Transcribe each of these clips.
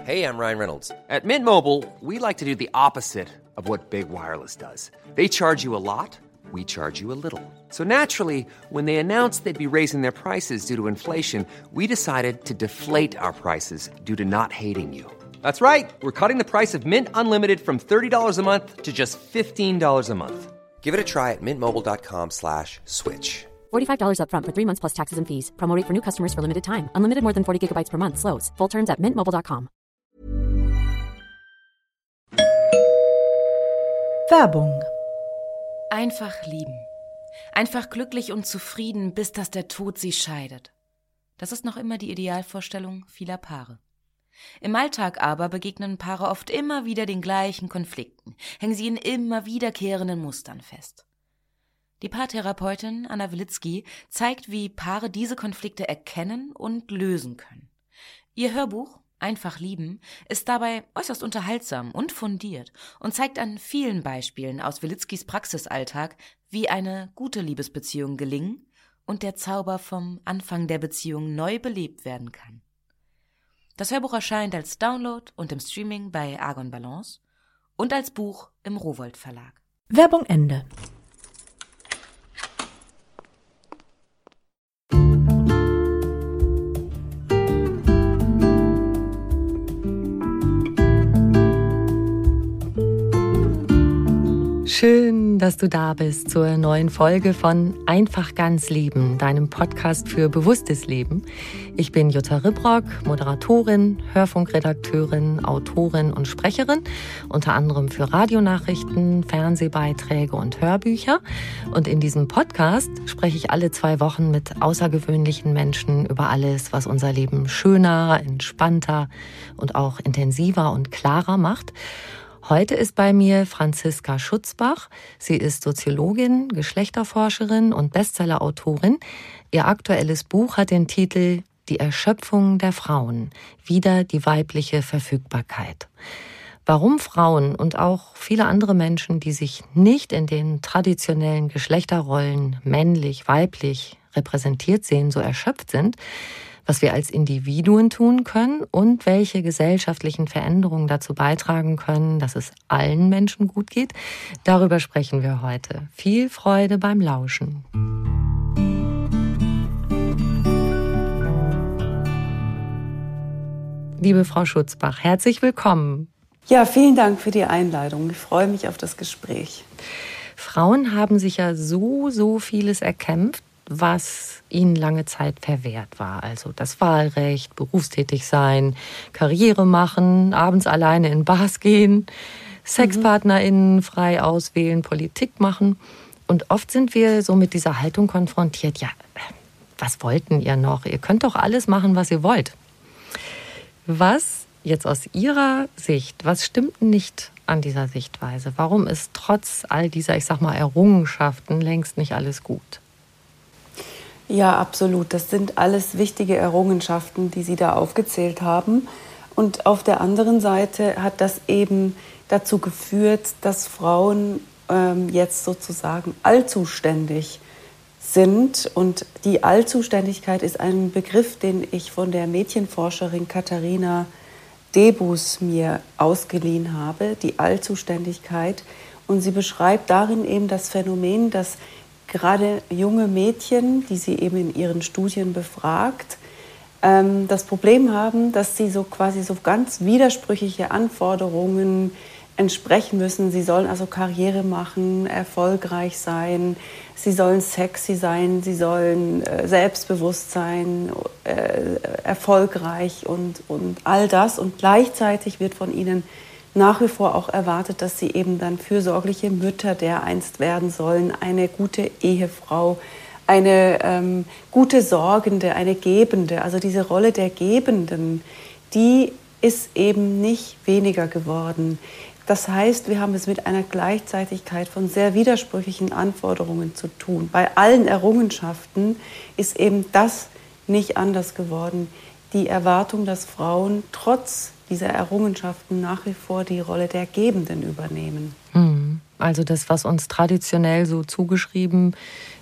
Hey, I'm Ryan Reynolds. At Mint Mobile, we like to do the opposite of what Big Wireless does. They charge you a lot, we charge you a little. So naturally, when they announced they'd be raising their prices due to inflation, we decided to deflate our prices due to not hating you. That's right. We're cutting the price of Mint Unlimited from $30 a month to just $15 a month. Give it a try at mintmobile.com/switch. $45 up front for 3 months plus taxes and fees. Promo rate for new customers for limited time. Unlimited more than 40 gigabytes per month. Slows full terms at mintmobile.com. Werbung. Einfach lieben. Einfach glücklich und zufrieden, bis dass der Tod sie scheidet. Das ist noch immer die Idealvorstellung vieler Paare. Im Alltag aber begegnen Paare oft immer wieder den gleichen Konflikten, hängen sie in immer wiederkehrenden Mustern fest. Die Paartherapeutin Anna Wilitzki zeigt, wie Paare diese Konflikte erkennen und lösen können. Ihr Hörbuch Einfach lieben ist dabei äußerst unterhaltsam und fundiert und zeigt an vielen Beispielen aus Wilitzkis Praxisalltag, wie eine gute Liebesbeziehung gelingen und der Zauber vom Anfang der Beziehung neu belebt werden kann. Das Hörbuch erscheint als Download und im Streaming bei Argon Balance und als Buch im Rowohlt Verlag. Werbung Ende. Schön, dass du da bist zur neuen Folge von Einfach ganz Leben, deinem Podcast für bewusstes Leben. Ich bin Jutta Ribrock, Moderatorin, Hörfunkredakteurin, Autorin und Sprecherin, unter anderem für Radionachrichten, Fernsehbeiträge und Hörbücher. Und in diesem Podcast spreche ich alle 2 Wochen mit außergewöhnlichen Menschen über alles, was unser Leben schöner, entspannter und auch intensiver und klarer macht. Heute ist bei mir Franziska Schutzbach. Sie ist Soziologin, Geschlechterforscherin und Bestsellerautorin. Ihr aktuelles Buch hat den Titel Die Erschöpfung der Frauen, wieder die weibliche Verfügbarkeit. Warum Frauen und auch viele andere Menschen, die sich nicht in den traditionellen Geschlechterrollen männlich, weiblich repräsentiert sehen, so erschöpft sind, was wir als Individuen tun können und welche gesellschaftlichen Veränderungen dazu beitragen können, dass es allen Menschen gut geht. Darüber sprechen wir heute. Viel Freude beim Lauschen. Liebe Frau Schutzbach, herzlich willkommen. Ja, vielen Dank für die Einladung. Ich freue mich auf das Gespräch. Frauen haben sich ja so vieles erkämpft, was ihnen lange Zeit verwehrt war. Also das Wahlrecht, berufstätig sein, Karriere machen, abends alleine in Bars gehen, SexpartnerInnen frei auswählen, Politik machen. Und oft sind wir so mit dieser Haltung konfrontiert, ja, was wollten ihr noch? Ihr könnt doch alles machen, was ihr wollt. Was jetzt aus Ihrer Sicht, was stimmt nicht an dieser Sichtweise? Warum ist trotz all dieser, ich sag mal, Errungenschaften längst nicht alles gut? Ja, absolut. Das sind alles wichtige Errungenschaften, die Sie da aufgezählt haben. Und auf der anderen Seite hat das eben dazu geführt, dass Frauen jetzt sozusagen allzuständig sind. Und die Allzuständigkeit ist ein Begriff, den ich von der Mädchenforscherin Katharina Debus mir ausgeliehen habe, die Allzuständigkeit. Und sie beschreibt darin eben das Phänomen, dass gerade junge Mädchen, die sie eben in ihren Studien befragt, das Problem haben, dass sie so quasi so ganz widersprüchliche Anforderungen entsprechen müssen. Sie sollen also Karriere machen, erfolgreich sein, sie sollen sexy sein, sie sollen selbstbewusst sein, erfolgreich und all das. Und gleichzeitig wird von ihnen nach wie vor auch erwartet, dass sie eben dann fürsorgliche Mütter dereinst werden sollen, eine gute Ehefrau, eine gute Sorgende, eine Gebende. Also diese Rolle der Gebenden, die ist eben nicht weniger geworden. Das heißt, wir haben es mit einer Gleichzeitigkeit von sehr widersprüchlichen Anforderungen zu tun. Bei allen Errungenschaften ist eben das nicht anders geworden. Die Erwartung, dass Frauen trotz dieser Errungenschaften nach wie vor die Rolle der Gebenden übernehmen. Also das, was uns traditionell so zugeschrieben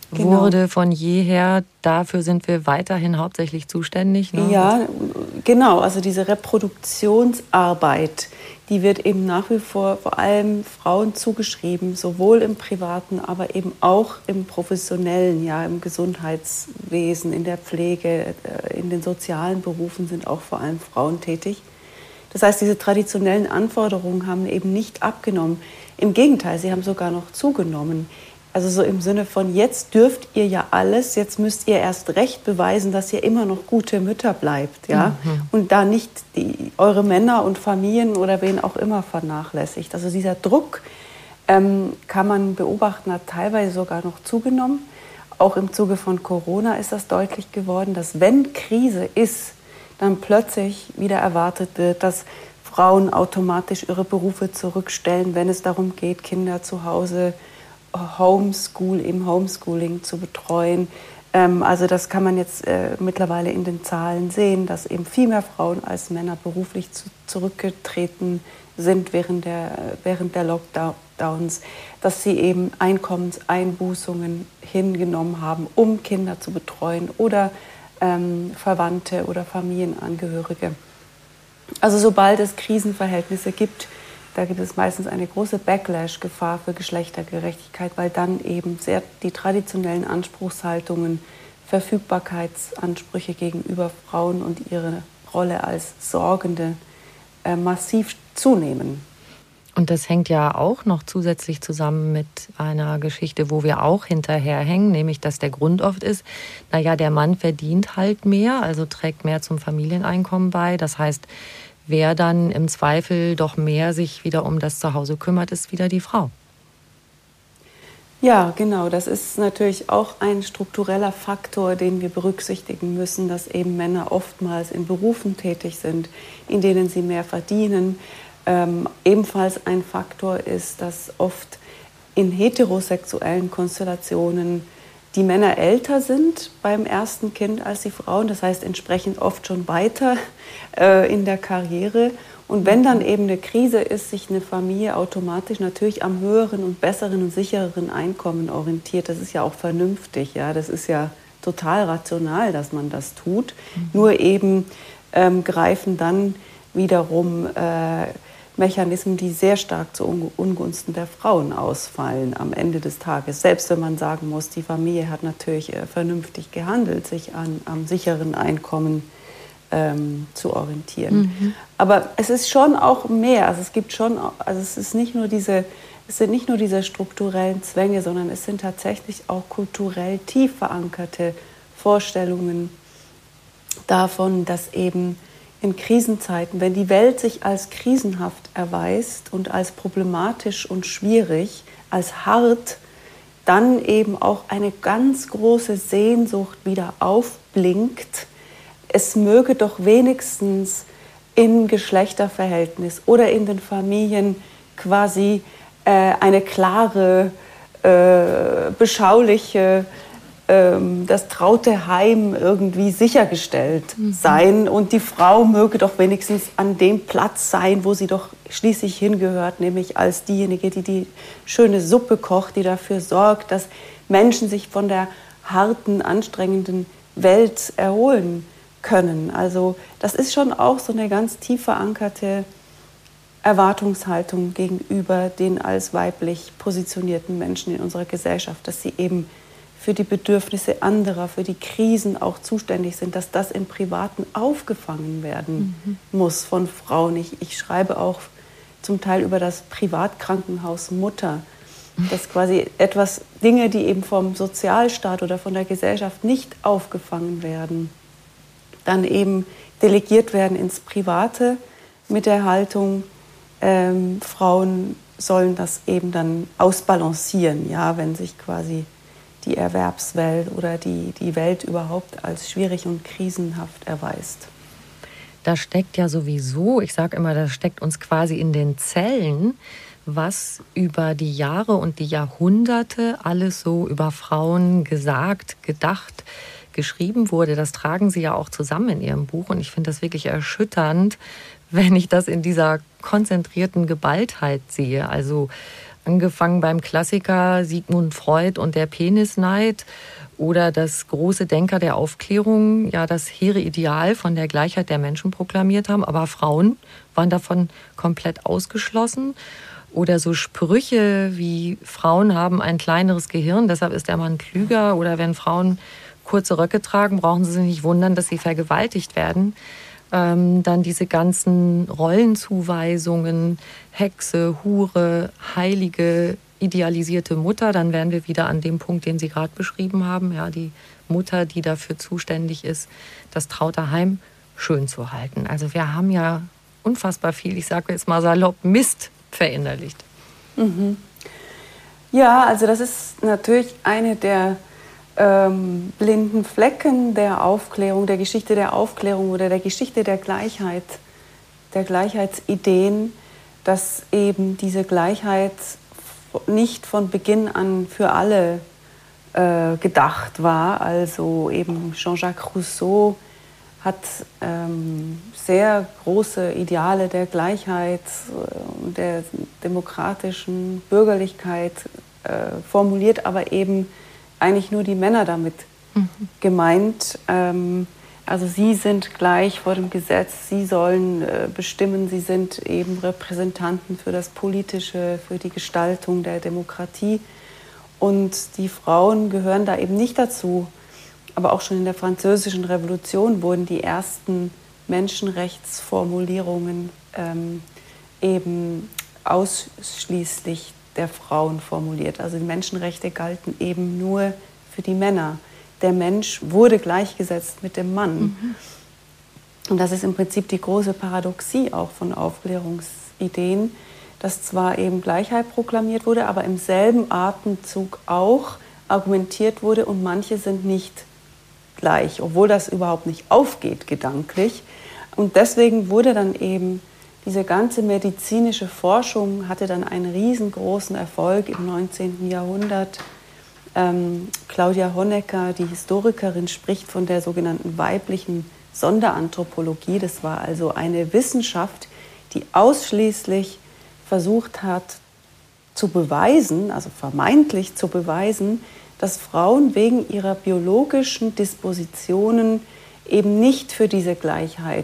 wurde von jeher. Dafür sind wir weiterhin hauptsächlich zuständig. Ne? Ja, genau. Also diese Reproduktionsarbeit, die wird eben nach wie vor allem Frauen zugeschrieben, sowohl im Privaten, aber eben auch im Professionellen, ja, im Gesundheitswesen, in der Pflege, in den sozialen Berufen sind auch vor allem Frauen tätig. Das heißt, diese traditionellen Anforderungen haben eben nicht abgenommen. Im Gegenteil, sie haben sogar noch zugenommen. Also so im Sinne von, jetzt dürft ihr ja alles, jetzt müsst ihr erst recht beweisen, dass ihr immer noch gute Mütter bleibt, ja, und da nicht eure Männer und Familien oder wen auch immer vernachlässigt. Also dieser Druck, kann man beobachten, hat teilweise sogar noch zugenommen. Auch im Zuge von Corona ist das deutlich geworden, dass wenn Krise ist, dann plötzlich wieder erwartet wird, dass Frauen automatisch ihre Berufe zurückstellen, wenn es darum geht, Kinder zu Hause im Homeschooling zu betreuen. Also das kann man jetzt mittlerweile in den Zahlen sehen, dass eben viel mehr Frauen als Männer beruflich zurückgetreten sind während der Lockdowns, dass sie eben Einkommenseinbußungen hingenommen haben, um Kinder zu betreuen oder Verwandte oder Familienangehörige. Also sobald es Krisenverhältnisse gibt, da gibt es meistens eine große Backlash-Gefahr für Geschlechtergerechtigkeit, weil dann eben die traditionellen Anspruchshaltungen, Verfügbarkeitsansprüche gegenüber Frauen und ihre Rolle als Sorgende massiv zunehmen. Und das hängt ja auch noch zusätzlich zusammen mit einer Geschichte, wo wir auch hinterherhängen, nämlich dass der Grund oft ist, naja, der Mann verdient halt mehr, also trägt mehr zum Familieneinkommen bei. Das heißt, wer dann im Zweifel doch mehr sich wieder um das Zuhause kümmert, ist wieder die Frau. Ja, genau. Das ist natürlich auch ein struktureller Faktor, den wir berücksichtigen müssen, dass eben Männer oftmals in Berufen tätig sind, in denen sie mehr verdienen. Ebenfalls ein Faktor ist, dass oft in heterosexuellen Konstellationen die Männer älter sind beim ersten Kind als die Frauen, das heißt entsprechend oft schon weiter in der Karriere. Und wenn dann eben eine Krise ist, sich eine Familie automatisch natürlich am höheren und besseren und sichereren Einkommen orientiert. Das ist ja auch vernünftig, ja, das ist ja total rational, dass man das tut. Nur eben greifen dann wiederum Mechanismen, die sehr stark zu Ungunsten der Frauen ausfallen am Ende des Tages. Selbst wenn man sagen muss, die Familie hat natürlich vernünftig gehandelt, sich am sicheren Einkommen zu orientieren. Aber es ist schon auch mehr. Also es ist nicht nur es sind nicht nur diese strukturellen Zwänge, sondern es sind tatsächlich auch kulturell tief verankerte Vorstellungen davon, dass eben in Krisenzeiten, wenn die Welt sich als krisenhaft erweist und als problematisch und schwierig, als hart, dann eben auch eine ganz große Sehnsucht wieder aufblinkt. Es möge doch wenigstens im Geschlechterverhältnis oder in den Familien quasi eine klare, beschauliche, das traute Heim irgendwie sichergestellt sein. Und die Frau möge doch wenigstens an dem Platz sein, wo sie doch schließlich hingehört, nämlich als diejenige, die die schöne Suppe kocht, die dafür sorgt, dass Menschen sich von der harten, anstrengenden Welt erholen können. Also das ist schon auch so eine ganz tief verankerte Erwartungshaltung gegenüber den als weiblich positionierten Menschen in unserer Gesellschaft, dass sie eben für die Bedürfnisse anderer, für die Krisen auch zuständig sind, dass das im Privaten aufgefangen werden muss von Frauen. Ich schreibe auch zum Teil über das Privatkrankenhaus Mutter, dass quasi Dinge, die eben vom Sozialstaat oder von der Gesellschaft nicht aufgefangen werden, dann eben delegiert werden ins Private mit der Haltung, Frauen sollen das eben dann ausbalancieren, ja, wenn sich quasi die Erwerbswelt oder die Welt überhaupt als schwierig und krisenhaft erweist. Da steckt ja sowieso, ich sage immer, das steckt uns quasi in den Zellen, was über die Jahre und die Jahrhunderte alles so über Frauen gesagt, gedacht, geschrieben wurde. Das tragen Sie ja auch zusammen in Ihrem Buch. Und ich finde das wirklich erschütternd, wenn ich das in dieser konzentrierten Geballtheit sehe. Also Angefangen beim Klassiker Sigmund Freud und der Penisneid oder das große Denker der Aufklärung, ja, das hehre Ideal von der Gleichheit der Menschen proklamiert haben, aber Frauen waren davon komplett ausgeschlossen. Oder so Sprüche wie Frauen haben ein kleineres Gehirn, deshalb ist der Mann klüger. Oder wenn Frauen kurze Röcke tragen, brauchen sie sich nicht wundern, dass sie vergewaltigt werden. Dann diese ganzen Rollenzuweisungen, Hexe, Hure, Heilige, idealisierte Mutter. Dann wären wir wieder an dem Punkt, den Sie gerade beschrieben haben. Ja, die Mutter, die dafür zuständig ist, das traute Heim schön zu halten. Also wir haben ja unfassbar viel, ich sage jetzt mal salopp, Mist verinnerlicht. Mhm. Ja, also das ist natürlich eine der blinden Flecken der Aufklärung, der Geschichte der Aufklärung oder der Geschichte der Gleichheit, der Gleichheitsideen, dass eben diese Gleichheit nicht von Beginn an für alle gedacht war. Also eben Jean-Jacques Rousseau hat sehr große Ideale der Gleichheit, der demokratischen Bürgerlichkeit formuliert, aber eben eigentlich nur die Männer damit gemeint. Also sie sind gleich vor dem Gesetz, sie sollen bestimmen, sie sind eben Repräsentanten für das Politische, für die Gestaltung der Demokratie. Und die Frauen gehören da eben nicht dazu. Aber auch schon in der Französischen Revolution wurden die ersten Menschenrechtsformulierungen eben ausschließlich der Frauen formuliert. Also die Menschenrechte galten eben nur für die Männer. Der Mensch wurde gleichgesetzt mit dem Mann. Mhm. Und das ist im Prinzip die große Paradoxie auch von Aufklärungsideen, dass zwar eben Gleichheit proklamiert wurde, aber im selben Atemzug auch argumentiert wurde und manche sind nicht gleich, obwohl das überhaupt nicht aufgeht gedanklich. Und deswegen wurde dann eben diese ganze medizinische Forschung hatte dann einen riesengroßen Erfolg im 19. Jahrhundert. Claudia Honecker, die Historikerin, spricht von der sogenannten weiblichen Sonderanthropologie. Das war also eine Wissenschaft, die ausschließlich versucht hat zu beweisen, also vermeintlich zu beweisen, dass Frauen wegen ihrer biologischen Dispositionen eben nicht für diese Gleichheit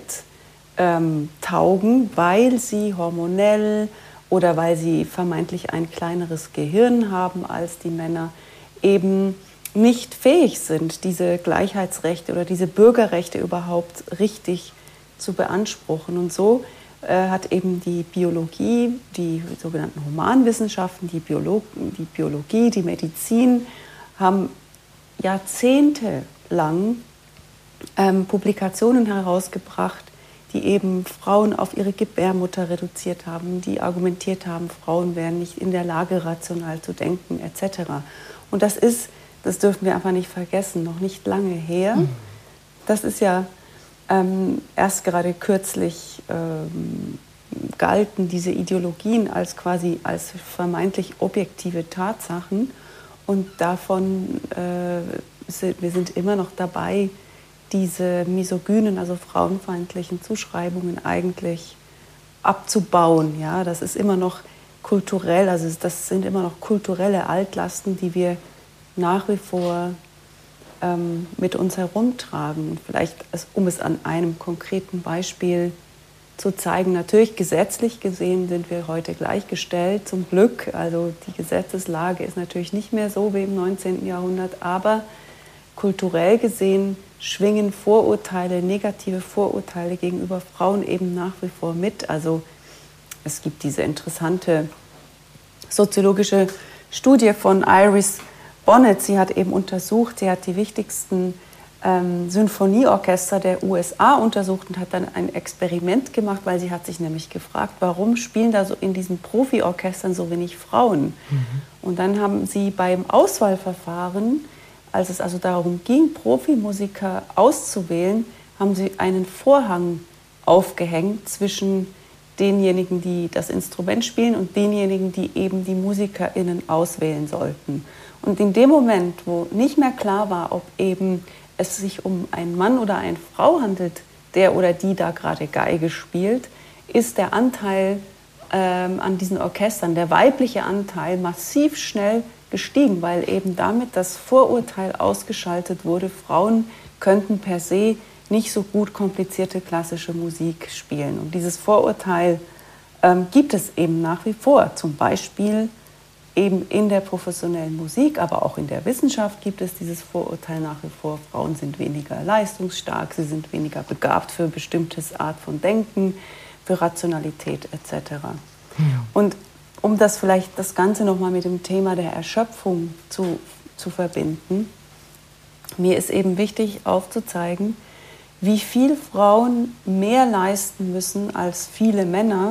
taugen, weil sie hormonell oder weil sie vermeintlich ein kleineres Gehirn haben als die Männer, eben nicht fähig sind, diese Gleichheitsrechte oder diese Bürgerrechte überhaupt richtig zu beanspruchen. Und so hat eben die Biologie, die sogenannten Humanwissenschaften, die Biologie, die Medizin, haben jahrzehntelang Publikationen herausgebracht, die eben Frauen auf ihre Gebärmutter reduziert haben, die argumentiert haben, Frauen wären nicht in der Lage, rational zu denken, etc. Und das dürfen wir einfach nicht vergessen, noch nicht lange her. Das ist ja erst gerade kürzlich galten diese Ideologien als vermeintlich objektive Tatsachen. Und davon, wir sind immer noch dabei, diese misogynen, also frauenfeindlichen Zuschreibungen eigentlich abzubauen. Ja, das ist immer noch kulturell, also das sind immer noch kulturelle Altlasten, die wir nach wie vor mit uns herumtragen. Und vielleicht, um es an einem konkreten Beispiel zu zeigen, natürlich gesetzlich gesehen sind wir heute gleichgestellt, zum Glück. Also die Gesetzeslage ist natürlich nicht mehr so wie im 19. Jahrhundert, aber kulturell gesehen schwingen Vorurteile, negative Vorurteile gegenüber Frauen eben nach wie vor mit. Also es gibt diese interessante soziologische Studie von Iris Bonnet. Sie hat eben untersucht, sie hat die wichtigsten Sinfonieorchester der USA untersucht und hat dann ein Experiment gemacht, weil sie hat sich nämlich gefragt, warum spielen da so in diesen Profiorchestern so wenig Frauen? Und dann haben sie beim Auswahlverfahren, als es also darum ging, Profimusiker auszuwählen, haben sie einen Vorhang aufgehängt zwischen denjenigen, die das Instrument spielen und denjenigen, die eben die MusikerInnen auswählen sollten. Und in dem Moment, wo nicht mehr klar war, ob eben es sich um einen Mann oder eine Frau handelt, der oder die da gerade Geige spielt, ist der Anteil an diesen Orchestern, der weibliche Anteil, massiv schnell gestiegen, weil eben damit das Vorurteil ausgeschaltet wurde, Frauen könnten per se nicht so gut komplizierte klassische Musik spielen. Und dieses Vorurteil gibt es eben nach wie vor, zum Beispiel eben in der professionellen Musik, aber auch in der Wissenschaft gibt es dieses Vorurteil nach wie vor. Frauen sind weniger leistungsstark, sie sind weniger begabt für bestimmtes Art von Denken, für Rationalität etc. Ja. Und um das Ganze nochmal mit dem Thema der Erschöpfung zu verbinden, mir ist eben wichtig aufzuzeigen, wie viel Frauen mehr leisten müssen als viele Männer,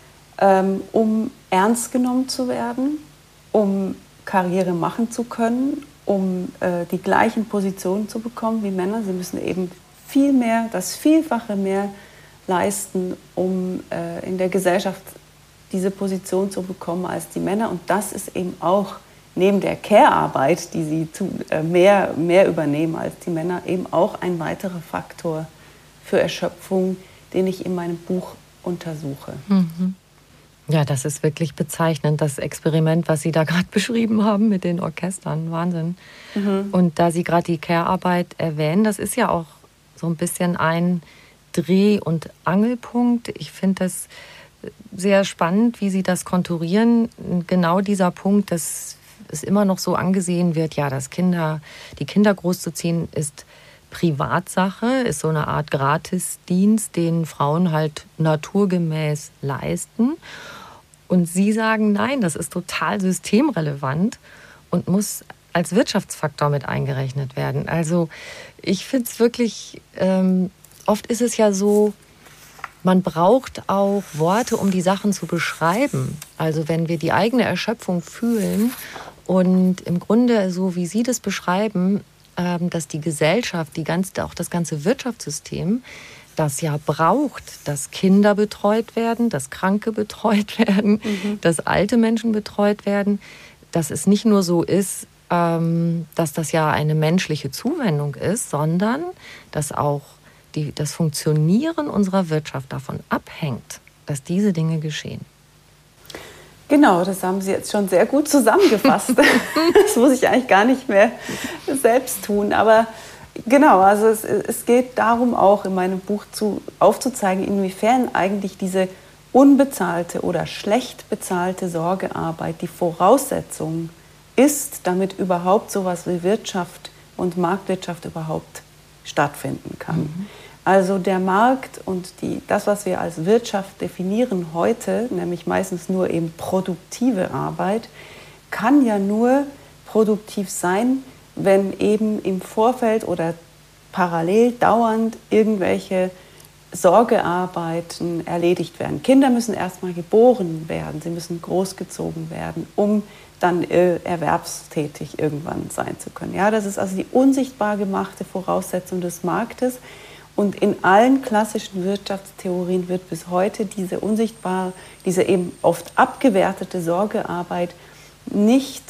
um ernst genommen zu werden, um Karriere machen zu können, um die gleichen Positionen zu bekommen wie Männer. Sie müssen eben viel mehr, das Vielfache mehr leisten, um in der Gesellschaft diese Position zu bekommen als die Männer. Und das ist eben auch neben der Care-Arbeit, die sie mehr übernehmen als die Männer, eben auch ein weiterer Faktor für Erschöpfung, den ich in meinem Buch untersuche. Mhm. Ja, das ist wirklich bezeichnend, das Experiment, was Sie da gerade beschrieben haben mit den Orchestern. Wahnsinn. Mhm. Und da Sie gerade die Care-Arbeit erwähnen, das ist ja auch so ein bisschen ein Dreh- und Angelpunkt. Ich finde das sehr spannend, wie Sie das konturieren. Genau dieser Punkt, dass es immer noch so angesehen wird, ja, die Kinder großzuziehen ist Privatsache, ist so eine Art Gratisdienst, den Frauen halt naturgemäß leisten. Und Sie sagen, nein, das ist total systemrelevant und muss als Wirtschaftsfaktor mit eingerechnet werden. Also ich finde es wirklich, oft ist es ja so, man braucht auch Worte, um die Sachen zu beschreiben. Also wenn wir die eigene Erschöpfung fühlen und im Grunde, so wie Sie das beschreiben, dass die Gesellschaft, auch das ganze Wirtschaftssystem, das ja braucht, dass Kinder betreut werden, dass Kranke betreut werden, dass alte Menschen betreut werden, dass es nicht nur so ist, dass das ja eine menschliche Zuwendung ist, sondern dass auch das Funktionieren unserer Wirtschaft davon abhängt, dass diese Dinge geschehen. Genau, das haben Sie jetzt schon sehr gut zusammengefasst. Das muss ich eigentlich gar nicht mehr selbst tun. Aber genau, also es geht darum, auch in meinem Buch aufzuzeigen, inwiefern eigentlich diese unbezahlte oder schlecht bezahlte Sorgearbeit die Voraussetzung ist, damit überhaupt sowas wie Wirtschaft und Marktwirtschaft überhaupt stattfinden kann. Mhm. Also der Markt und das, was wir als Wirtschaft definieren heute, nämlich meistens nur eben produktive Arbeit, kann ja nur produktiv sein, wenn eben im Vorfeld oder parallel dauernd irgendwelche Sorgearbeiten erledigt werden. Kinder müssen erstmal geboren werden, sie müssen großgezogen werden, um dann erwerbstätig irgendwann sein zu können. Ja, das ist also die unsichtbar gemachte Voraussetzung des Marktes. Und in allen klassischen Wirtschaftstheorien wird bis heute diese eben oft abgewertete Sorgearbeit nicht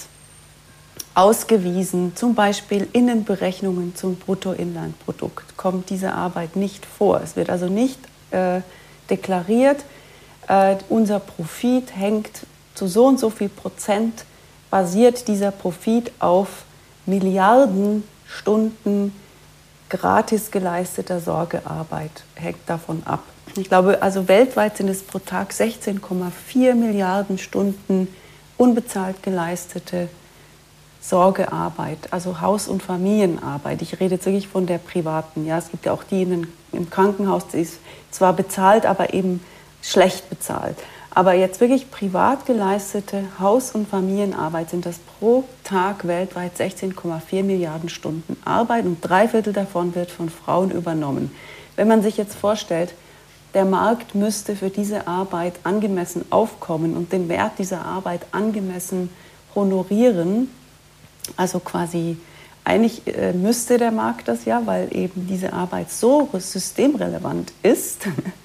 ausgewiesen. Zum Beispiel in den Berechnungen zum Bruttoinlandprodukt kommt diese Arbeit nicht vor. Es wird also nicht deklariert, unser Profit hängt zu so und so viel Prozent, basiert dieser Profit auf Milliarden Stunden gratis geleisteter Sorgearbeit, hängt davon ab. Ich glaube, also weltweit sind es pro Tag 16,4 Milliarden Stunden unbezahlt geleistete Sorgearbeit, also Haus- und Familienarbeit. Ich rede jetzt wirklich von der privaten. Ja, es gibt ja auch die im Krankenhaus, die ist zwar bezahlt, aber eben schlecht bezahlt. Aber jetzt wirklich privat geleistete Haus- und Familienarbeit sind das pro Tag weltweit 16,4 Milliarden Stunden Arbeit und 3/4 davon wird von Frauen übernommen. Wenn man sich jetzt vorstellt, der Markt müsste für diese Arbeit angemessen aufkommen und den Wert dieser Arbeit angemessen honorieren, also quasi eigentlich müsste der Markt das ja, weil eben diese Arbeit so systemrelevant ist,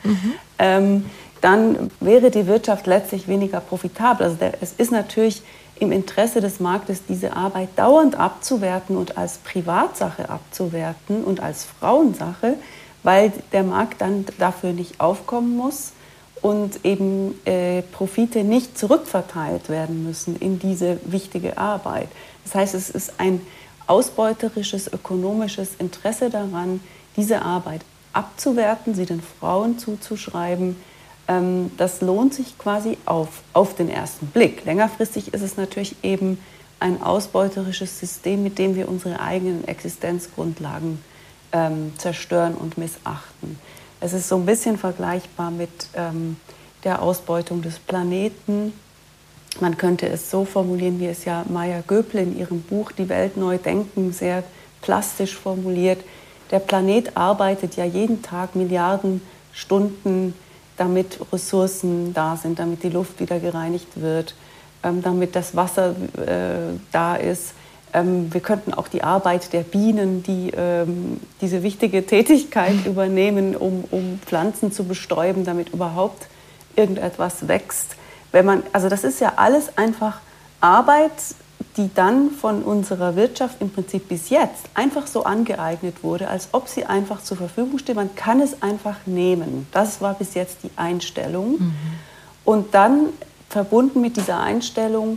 dann wäre die Wirtschaft letztlich weniger profitabel. Also es ist natürlich im Interesse des Marktes, diese Arbeit dauernd abzuwerten und als Privatsache abzuwerten und als Frauensache, weil der Markt dann dafür nicht aufkommen muss und eben Profite nicht zurückverteilt werden müssen in diese wichtige Arbeit. Das heißt, es ist ein ausbeuterisches ökonomisches Interesse daran, diese Arbeit abzuwerten, sie den Frauen zuzuschreiben. Das lohnt sich quasi auf den ersten Blick. Längerfristig ist es natürlich eben ein ausbeuterisches System, mit dem wir unsere eigenen Existenzgrundlagen zerstören und missachten. Es ist so ein bisschen vergleichbar mit der Ausbeutung des Planeten. Man könnte es so formulieren, wie es ja Maya Göpel in ihrem Buch Die Welt neu denken sehr plastisch formuliert. Der Planet arbeitet ja jeden Tag Milliarden Stunden, damit Ressourcen da sind, damit die Luft wieder gereinigt wird, damit das Wasser da ist. Wir könnten auch die Arbeit der Bienen, die diese wichtige Tätigkeit übernehmen, um Pflanzen zu bestäuben, damit überhaupt irgendetwas wächst. Also das ist ja alles einfach Arbeit, die dann von unserer Wirtschaft im Prinzip bis jetzt einfach so angeeignet wurde, als ob sie einfach zur Verfügung steht. Man kann es einfach nehmen. Das war bis jetzt die Einstellung. Mhm. Und dann verbunden mit dieser Einstellung,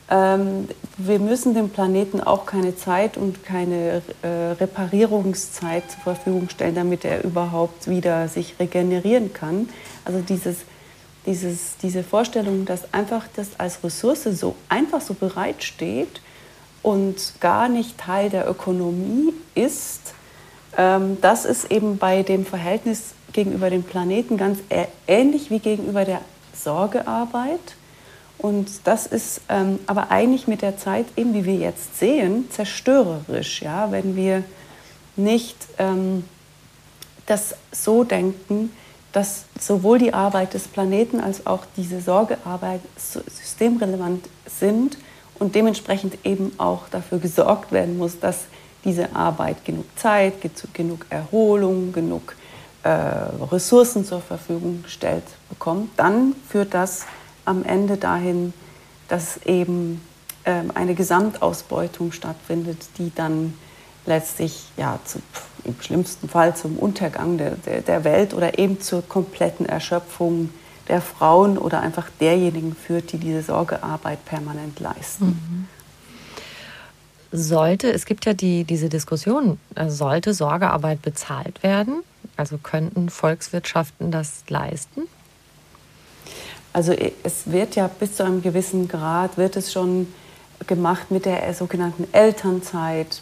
wir müssen dem Planeten auch keine Zeit und keine Reparierungszeit zur Verfügung stellen, damit er überhaupt wieder sich regenerieren kann. Also diese Vorstellung, dass einfach das als Ressource so einfach so bereitsteht und gar nicht Teil der Ökonomie ist, das ist eben bei dem Verhältnis gegenüber dem Planeten ganz ähnlich wie gegenüber der Sorgearbeit. Und das ist aber eigentlich mit der Zeit, eben wie wir jetzt sehen, zerstörerisch, ja? Wenn wir nicht das so denken, dass sowohl die Arbeit des Planeten als auch diese Sorgearbeit systemrelevant sind und dementsprechend eben auch dafür gesorgt werden muss, dass diese Arbeit genug Zeit, genug Erholung, genug Ressourcen zur Verfügung gestellt bekommt, dann führt das am Ende dahin, dass eben eine Gesamtausbeutung stattfindet, die dann letztlich im schlimmsten Fall zum Untergang der Welt oder eben zur kompletten Erschöpfung der Frauen oder einfach derjenigen führt, die diese Sorgearbeit permanent leisten. Es gibt ja diese Diskussion, sollte Sorgearbeit bezahlt werden? Also könnten Volkswirtschaften das leisten? Also es wird ja bis zu einem gewissen Grad, wird es schon gemacht mit der sogenannten Elternzeit.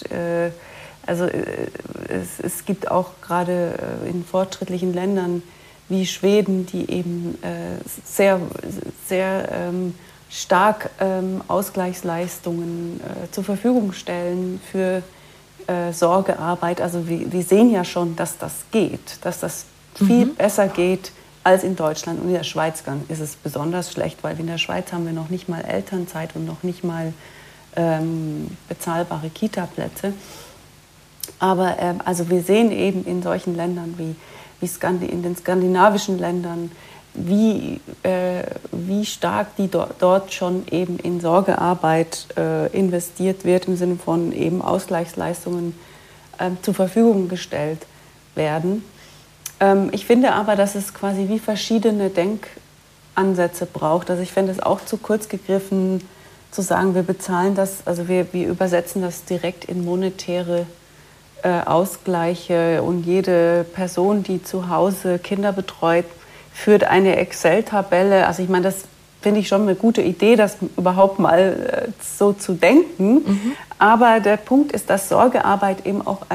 Es gibt auch gerade in fortschrittlichen Ländern wie Schweden, die eben sehr, sehr stark Ausgleichsleistungen zur Verfügung stellen für Sorgearbeit. Also wir sehen ja schon, dass das geht, dass das viel besser geht als in Deutschland. Und in der Schweiz ist es besonders schlecht, weil in der Schweiz haben wir noch nicht mal Elternzeit und noch nicht mal bezahlbare Kita-Plätze. Aber also wir sehen eben in solchen Ländern wie in den skandinavischen Ländern, wie stark dort schon eben in Sorgearbeit investiert wird, im Sinne von eben Ausgleichsleistungen zur Verfügung gestellt werden. Ich finde aber, dass es quasi wie verschiedene Denkansätze braucht. Also ich finde es auch zu kurz gegriffen, zu sagen, wir bezahlen das, also wir übersetzen das direkt in monetäre Ausgleiche und jede Person, die zu Hause Kinder betreut, führt eine Excel-Tabelle. Also ich meine, das finde ich schon eine gute Idee, das überhaupt mal so zu denken. Aber der Punkt ist, dass Sorgearbeit eben auch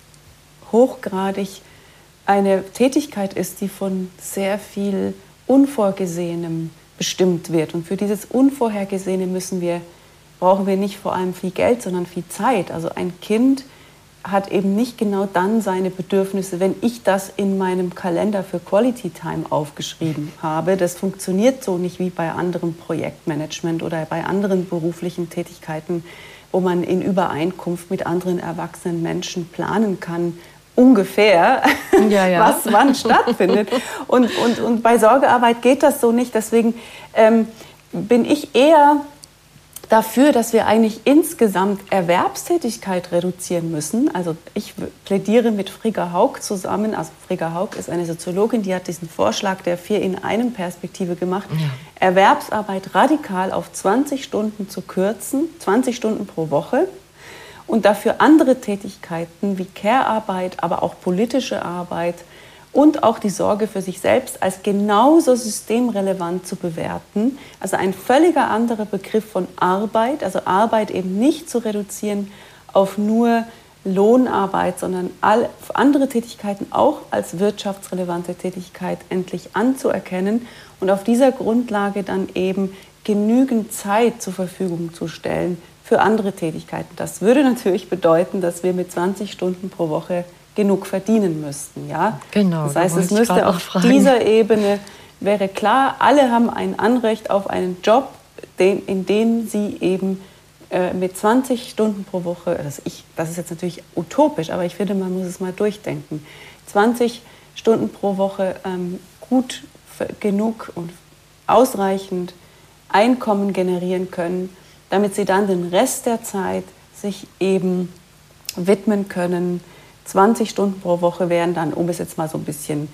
eine Tätigkeit ist, die von sehr viel Unvorgesehenem bestimmt wird. Und für dieses Unvorhergesehene brauchen wir nicht vor allem viel Geld, sondern viel Zeit. Also ein Kind hat eben nicht genau dann seine Bedürfnisse, wenn ich das in meinem Kalender für Quality Time aufgeschrieben habe. Das funktioniert so nicht wie bei anderem Projektmanagement oder bei anderen beruflichen Tätigkeiten, wo man in Übereinkunft mit anderen erwachsenen Menschen planen kann, ungefähr, was wann stattfindet. Und bei Sorgearbeit geht das so nicht. Deswegen bin ich eher dafür, dass wir eigentlich insgesamt Erwerbstätigkeit reduzieren müssen. Also ich plädiere mit Frigga Haug zusammen. Also Frigga Haug ist eine Soziologin, die hat diesen Vorschlag der 4-in-1-Perspektive gemacht, Erwerbsarbeit radikal auf 20 Stunden zu kürzen, 20 Stunden pro Woche. Und dafür andere Tätigkeiten wie Care-Arbeit, aber auch politische Arbeit und auch die Sorge für sich selbst als genauso systemrelevant zu bewerten. Also ein völliger anderer Begriff von Arbeit, also Arbeit eben nicht zu reduzieren auf nur Lohnarbeit, sondern andere Tätigkeiten auch als wirtschaftsrelevante Tätigkeit endlich anzuerkennen und auf dieser Grundlage dann eben genügend Zeit zur Verfügung zu stellen für andere Tätigkeiten. Das würde natürlich bedeuten, dass wir mit 20 Stunden pro Woche genug verdienen müssten. Ja? Genau. Das heißt, es müsste auf dieser Ebene, wäre klar, alle haben ein Anrecht auf einen Job, in dem sie eben mit 20 Stunden pro Woche, das ist jetzt natürlich utopisch, aber ich finde, man muss es mal durchdenken, 20 Stunden pro Woche gut genug und ausreichend Einkommen generieren können, damit sie dann den Rest der Zeit sich eben widmen können. 20 Stunden pro Woche wären dann, um es jetzt mal so ein bisschen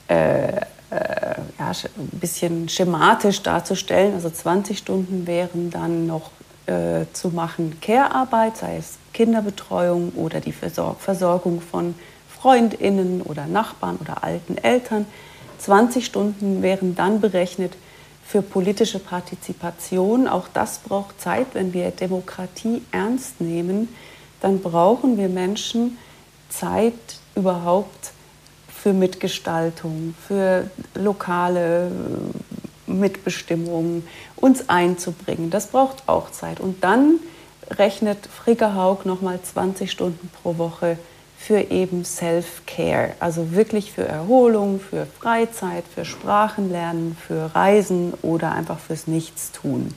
schematisch darzustellen, also 20 Stunden wären dann noch zu machen Care-Arbeit, sei es Kinderbetreuung oder die Versorgung von FreundInnen oder Nachbarn oder alten Eltern. 20 Stunden wären dann berechnet für politische Partizipation. Auch das braucht Zeit. Wenn wir Demokratie ernst nehmen, dann brauchen wir Menschen Zeit überhaupt für Mitgestaltung, für lokale Mitbestimmung, uns einzubringen. Das braucht auch Zeit. Und dann rechnet Frigga Haug nochmal 20 Stunden pro Woche für eben Self-Care, also wirklich für Erholung, für Freizeit, für Sprachenlernen, für Reisen oder einfach fürs Nichtstun.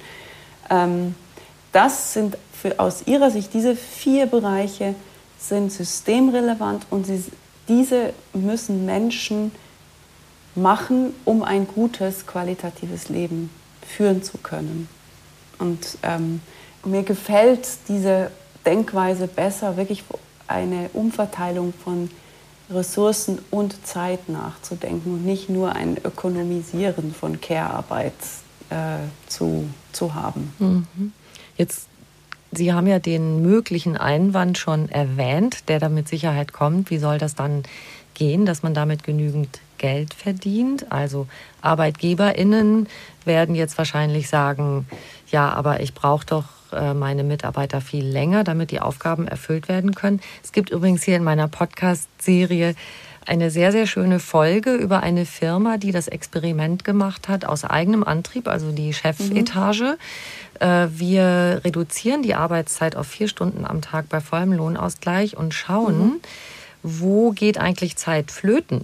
Das sind aus ihrer Sicht, diese 4 Bereiche sind systemrelevant und diese müssen Menschen machen, um ein gutes, qualitatives Leben führen zu können. Und mir gefällt diese Denkweise besser, wirklich eine Umverteilung von Ressourcen und Zeit nachzudenken und nicht nur ein Ökonomisieren von Care-Arbeit zu haben. Mhm. Jetzt, Sie haben ja den möglichen Einwand schon erwähnt, der da mit Sicherheit kommt. Wie soll das dann gehen, dass man damit genügend Geld verdient? Also ArbeitgeberInnen werden jetzt wahrscheinlich sagen, ja, aber ich brauche doch meine Mitarbeiter viel länger, damit die Aufgaben erfüllt werden können. Es gibt übrigens hier in meiner Podcast-Serie eine sehr, sehr schöne Folge über eine Firma, die das Experiment gemacht hat aus eigenem Antrieb, also die Chefetage. Wir reduzieren die Arbeitszeit auf 4 Stunden am Tag bei vollem Lohnausgleich und schauen, wo geht eigentlich Zeit flöten.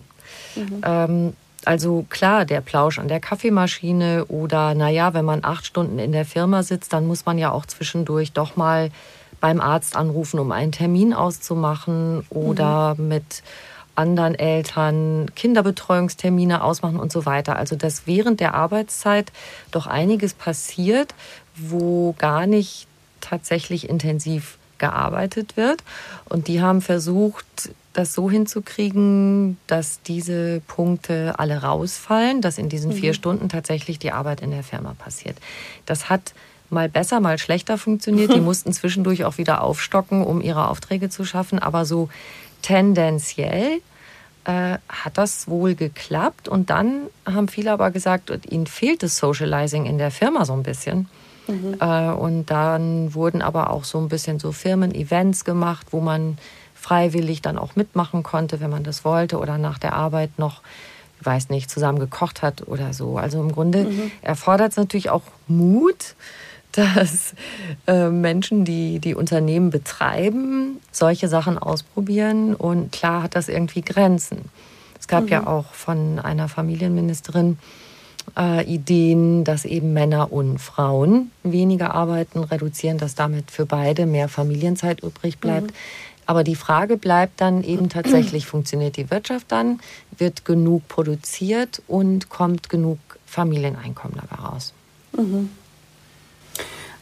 Also klar, der Plausch an der Kaffeemaschine oder naja, wenn man 8 Stunden in der Firma sitzt, dann muss man ja auch zwischendurch doch mal beim Arzt anrufen, um einen Termin auszumachen oder mit anderen Eltern Kinderbetreuungstermine ausmachen und so weiter. Also dass während der Arbeitszeit doch einiges passiert, wo gar nicht tatsächlich intensiv gearbeitet wird. Und die haben versucht, das so hinzukriegen, dass diese Punkte alle rausfallen, dass in diesen 4 Stunden tatsächlich die Arbeit in der Firma passiert. Das hat mal besser, mal schlechter funktioniert. Die mussten zwischendurch auch wieder aufstocken, um ihre Aufträge zu schaffen. Aber so tendenziell hat das wohl geklappt. Und dann haben viele aber gesagt, ihnen fehlt das Socializing in der Firma so ein bisschen. Und dann wurden aber auch so ein bisschen so Firmen-Events gemacht, wo man freiwillig dann auch mitmachen konnte, wenn man das wollte oder nach der Arbeit noch, ich weiß nicht, zusammen gekocht hat oder so. Also im Grunde erfordert es natürlich auch Mut, dass Menschen, die Unternehmen betreiben, solche Sachen ausprobieren. Und klar hat das irgendwie Grenzen. Es gab ja auch von einer Familienministerin Ideen, dass eben Männer und Frauen weniger arbeiten, reduzieren, dass damit für beide mehr Familienzeit übrig bleibt. Aber die Frage bleibt dann eben tatsächlich, funktioniert die Wirtschaft dann, wird genug produziert und kommt genug Familieneinkommen dabei raus?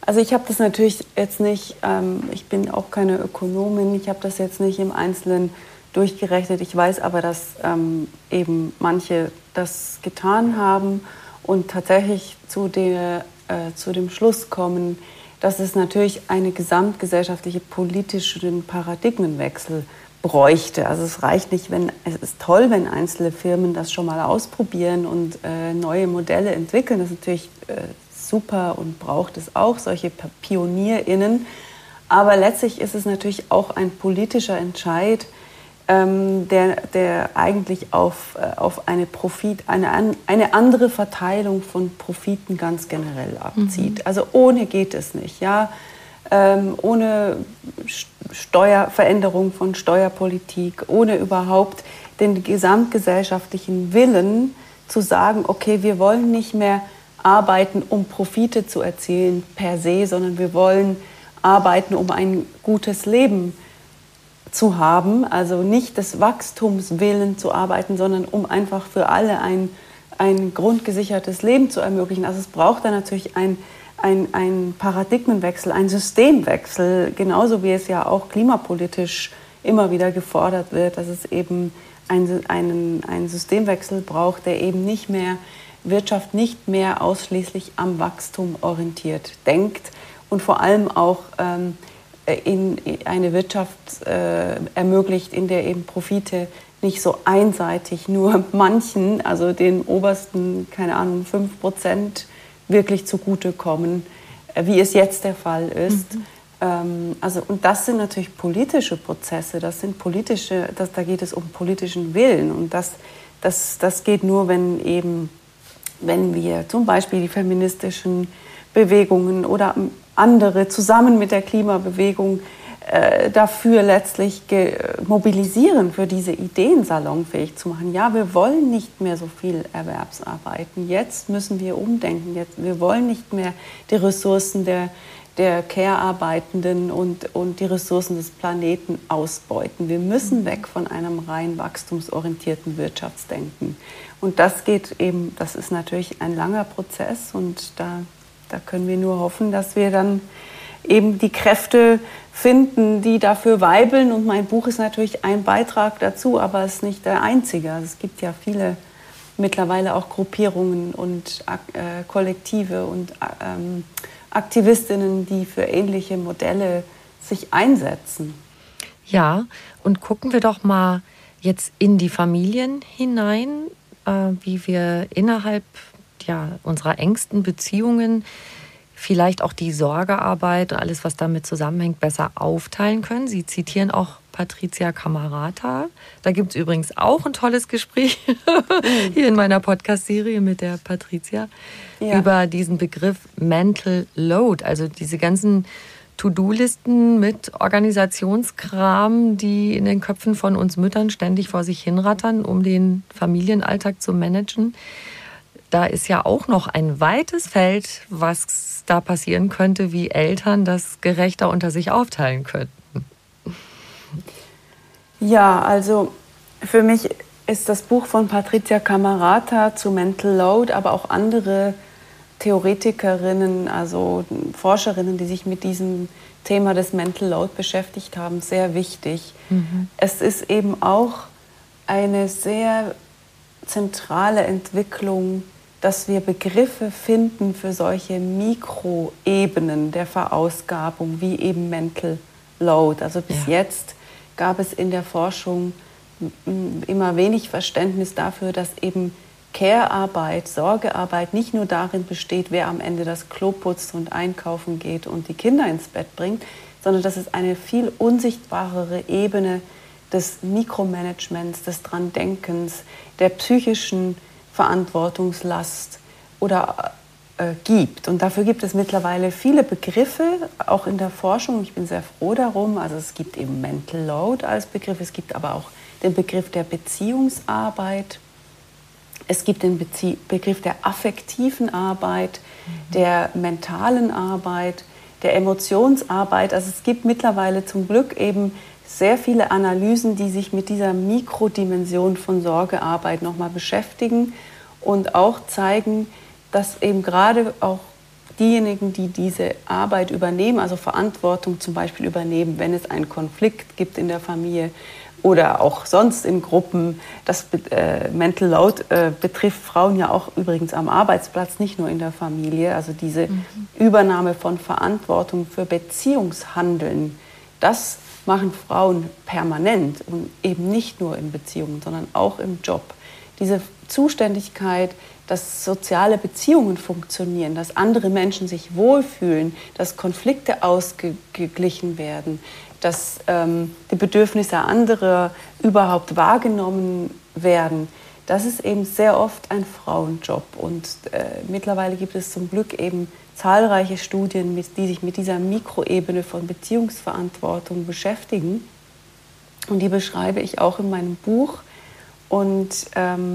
Also ich habe das natürlich jetzt nicht, ich bin auch keine Ökonomin, ich habe das jetzt nicht im Einzelnen durchgerechnet. Ich weiß aber, dass eben manche das getan haben und tatsächlich zu dem Schluss kommen, dass es natürlich einen gesamtgesellschaftlichen politischen Paradigmenwechsel bräuchte. Also es reicht nicht, es ist toll, wenn einzelne Firmen das schon mal ausprobieren und neue Modelle entwickeln. Das ist natürlich super und braucht es auch, solche PionierInnen. Aber letztlich ist es natürlich auch ein politischer Entscheid, der eigentlich auf eine andere Verteilung von Profiten ganz generell abzieht. Also ohne geht es nicht. Ja? Ohne Veränderung von Steuerpolitik, ohne überhaupt den gesamtgesellschaftlichen Willen zu sagen, okay, wir wollen nicht mehr arbeiten, um Profite zu erzielen per se, sondern wir wollen arbeiten, um ein gutes Leben zu haben, also nicht des Wachstumswillen zu arbeiten, sondern um einfach für alle ein grundgesichertes Leben zu ermöglichen. Also es braucht dann natürlich ein Paradigmenwechsel, ein Systemwechsel, genauso wie es ja auch klimapolitisch immer wieder gefordert wird, dass es eben einen Systemwechsel braucht, der eben Wirtschaft nicht mehr ausschließlich am Wachstum orientiert denkt und vor allem auch in eine Wirtschaft ermöglicht, in der eben Profite nicht so einseitig nur manchen, also den obersten, 5% wirklich zugutekommen, wie es jetzt der Fall ist. Und das sind natürlich politische Prozesse, da geht es um politischen Willen. Und das geht nur, wenn wir zum Beispiel die feministischen Bewegungen oder andere zusammen mit der Klimabewegung dafür letztlich mobilisieren, für diese Ideen salonfähig zu machen. Ja, wir wollen nicht mehr so viel Erwerbsarbeiten. Jetzt müssen wir umdenken. Wir wollen nicht mehr die Ressourcen der Care-Arbeitenden und die Ressourcen des Planeten ausbeuten. Wir müssen weg von einem rein wachstumsorientierten Wirtschaftsdenken. Und das ist natürlich ein langer Prozess und da können wir nur hoffen, dass wir dann eben die Kräfte finden, die dafür weibeln. Und mein Buch ist natürlich ein Beitrag dazu, aber es ist nicht der einzige. Also es gibt ja viele mittlerweile auch Gruppierungen und Kollektive und Aktivistinnen, die für ähnliche Modelle sich einsetzen. Ja, und gucken wir doch mal jetzt in die Familien hinein, wie wir innerhalb unserer engsten Beziehungen vielleicht auch die Sorgearbeit und alles, was damit zusammenhängt, besser aufteilen können. Sie zitieren auch Patricia Camerata. Da gibt es übrigens auch ein tolles Gespräch hier in meiner Podcast-Serie mit der Patricia über diesen Begriff Mental Load, also diese ganzen To-Do-Listen mit Organisationskram, die in den Köpfen von uns Müttern ständig vor sich hinrattern, um den Familienalltag zu managen. Da ist ja auch noch ein weites Feld, was da passieren könnte, wie Eltern das gerechter unter sich aufteilen könnten. Ja, also für mich ist das Buch von Patricia Camerata zu Mental Load, aber auch andere Theoretikerinnen, also Forscherinnen, die sich mit diesem Thema des Mental Load beschäftigt haben, sehr wichtig. Es ist eben auch eine sehr zentrale Entwicklung, dass wir Begriffe finden für solche Mikroebenen der Verausgabung, wie eben Mental Load. Also bis jetzt gab es in der Forschung immer wenig Verständnis dafür, dass eben Care-Arbeit, Sorgearbeit nicht nur darin besteht, wer am Ende das Klo putzt und einkaufen geht und die Kinder ins Bett bringt, sondern dass es eine viel unsichtbarere Ebene des Mikromanagements, des Dran-Denkens, der psychischen Verantwortungslast gibt. Und dafür gibt es mittlerweile viele Begriffe, auch in der Forschung. Ich bin sehr froh darum. Also es gibt eben Mental Load als Begriff, es gibt aber auch den Begriff der Beziehungsarbeit, es gibt den Begriff der affektiven Arbeit, der mentalen Arbeit, der Emotionsarbeit. Also es gibt mittlerweile zum Glück eben sehr viele Analysen, die sich mit dieser Mikrodimension von Sorgearbeit nochmal beschäftigen und auch zeigen, dass eben gerade auch diejenigen, die diese Arbeit übernehmen, also Verantwortung zum Beispiel übernehmen, wenn es einen Konflikt gibt in der Familie oder auch sonst in Gruppen. Das Mental Load betrifft Frauen ja auch übrigens am Arbeitsplatz, nicht nur in der Familie. Also diese Übernahme von Verantwortung für Beziehungshandeln, das machen Frauen permanent und eben nicht nur in Beziehungen, sondern auch im Job. Diese Zuständigkeit, dass soziale Beziehungen funktionieren, dass andere Menschen sich wohlfühlen, dass Konflikte ausgeglichen werden, dass die Bedürfnisse anderer überhaupt wahrgenommen werden. Das ist eben sehr oft ein Frauenjob. Und mittlerweile gibt es zum Glück eben zahlreiche Studien, die sich mit dieser Mikroebene von Beziehungsverantwortung beschäftigen. Und die beschreibe ich auch in meinem Buch. Und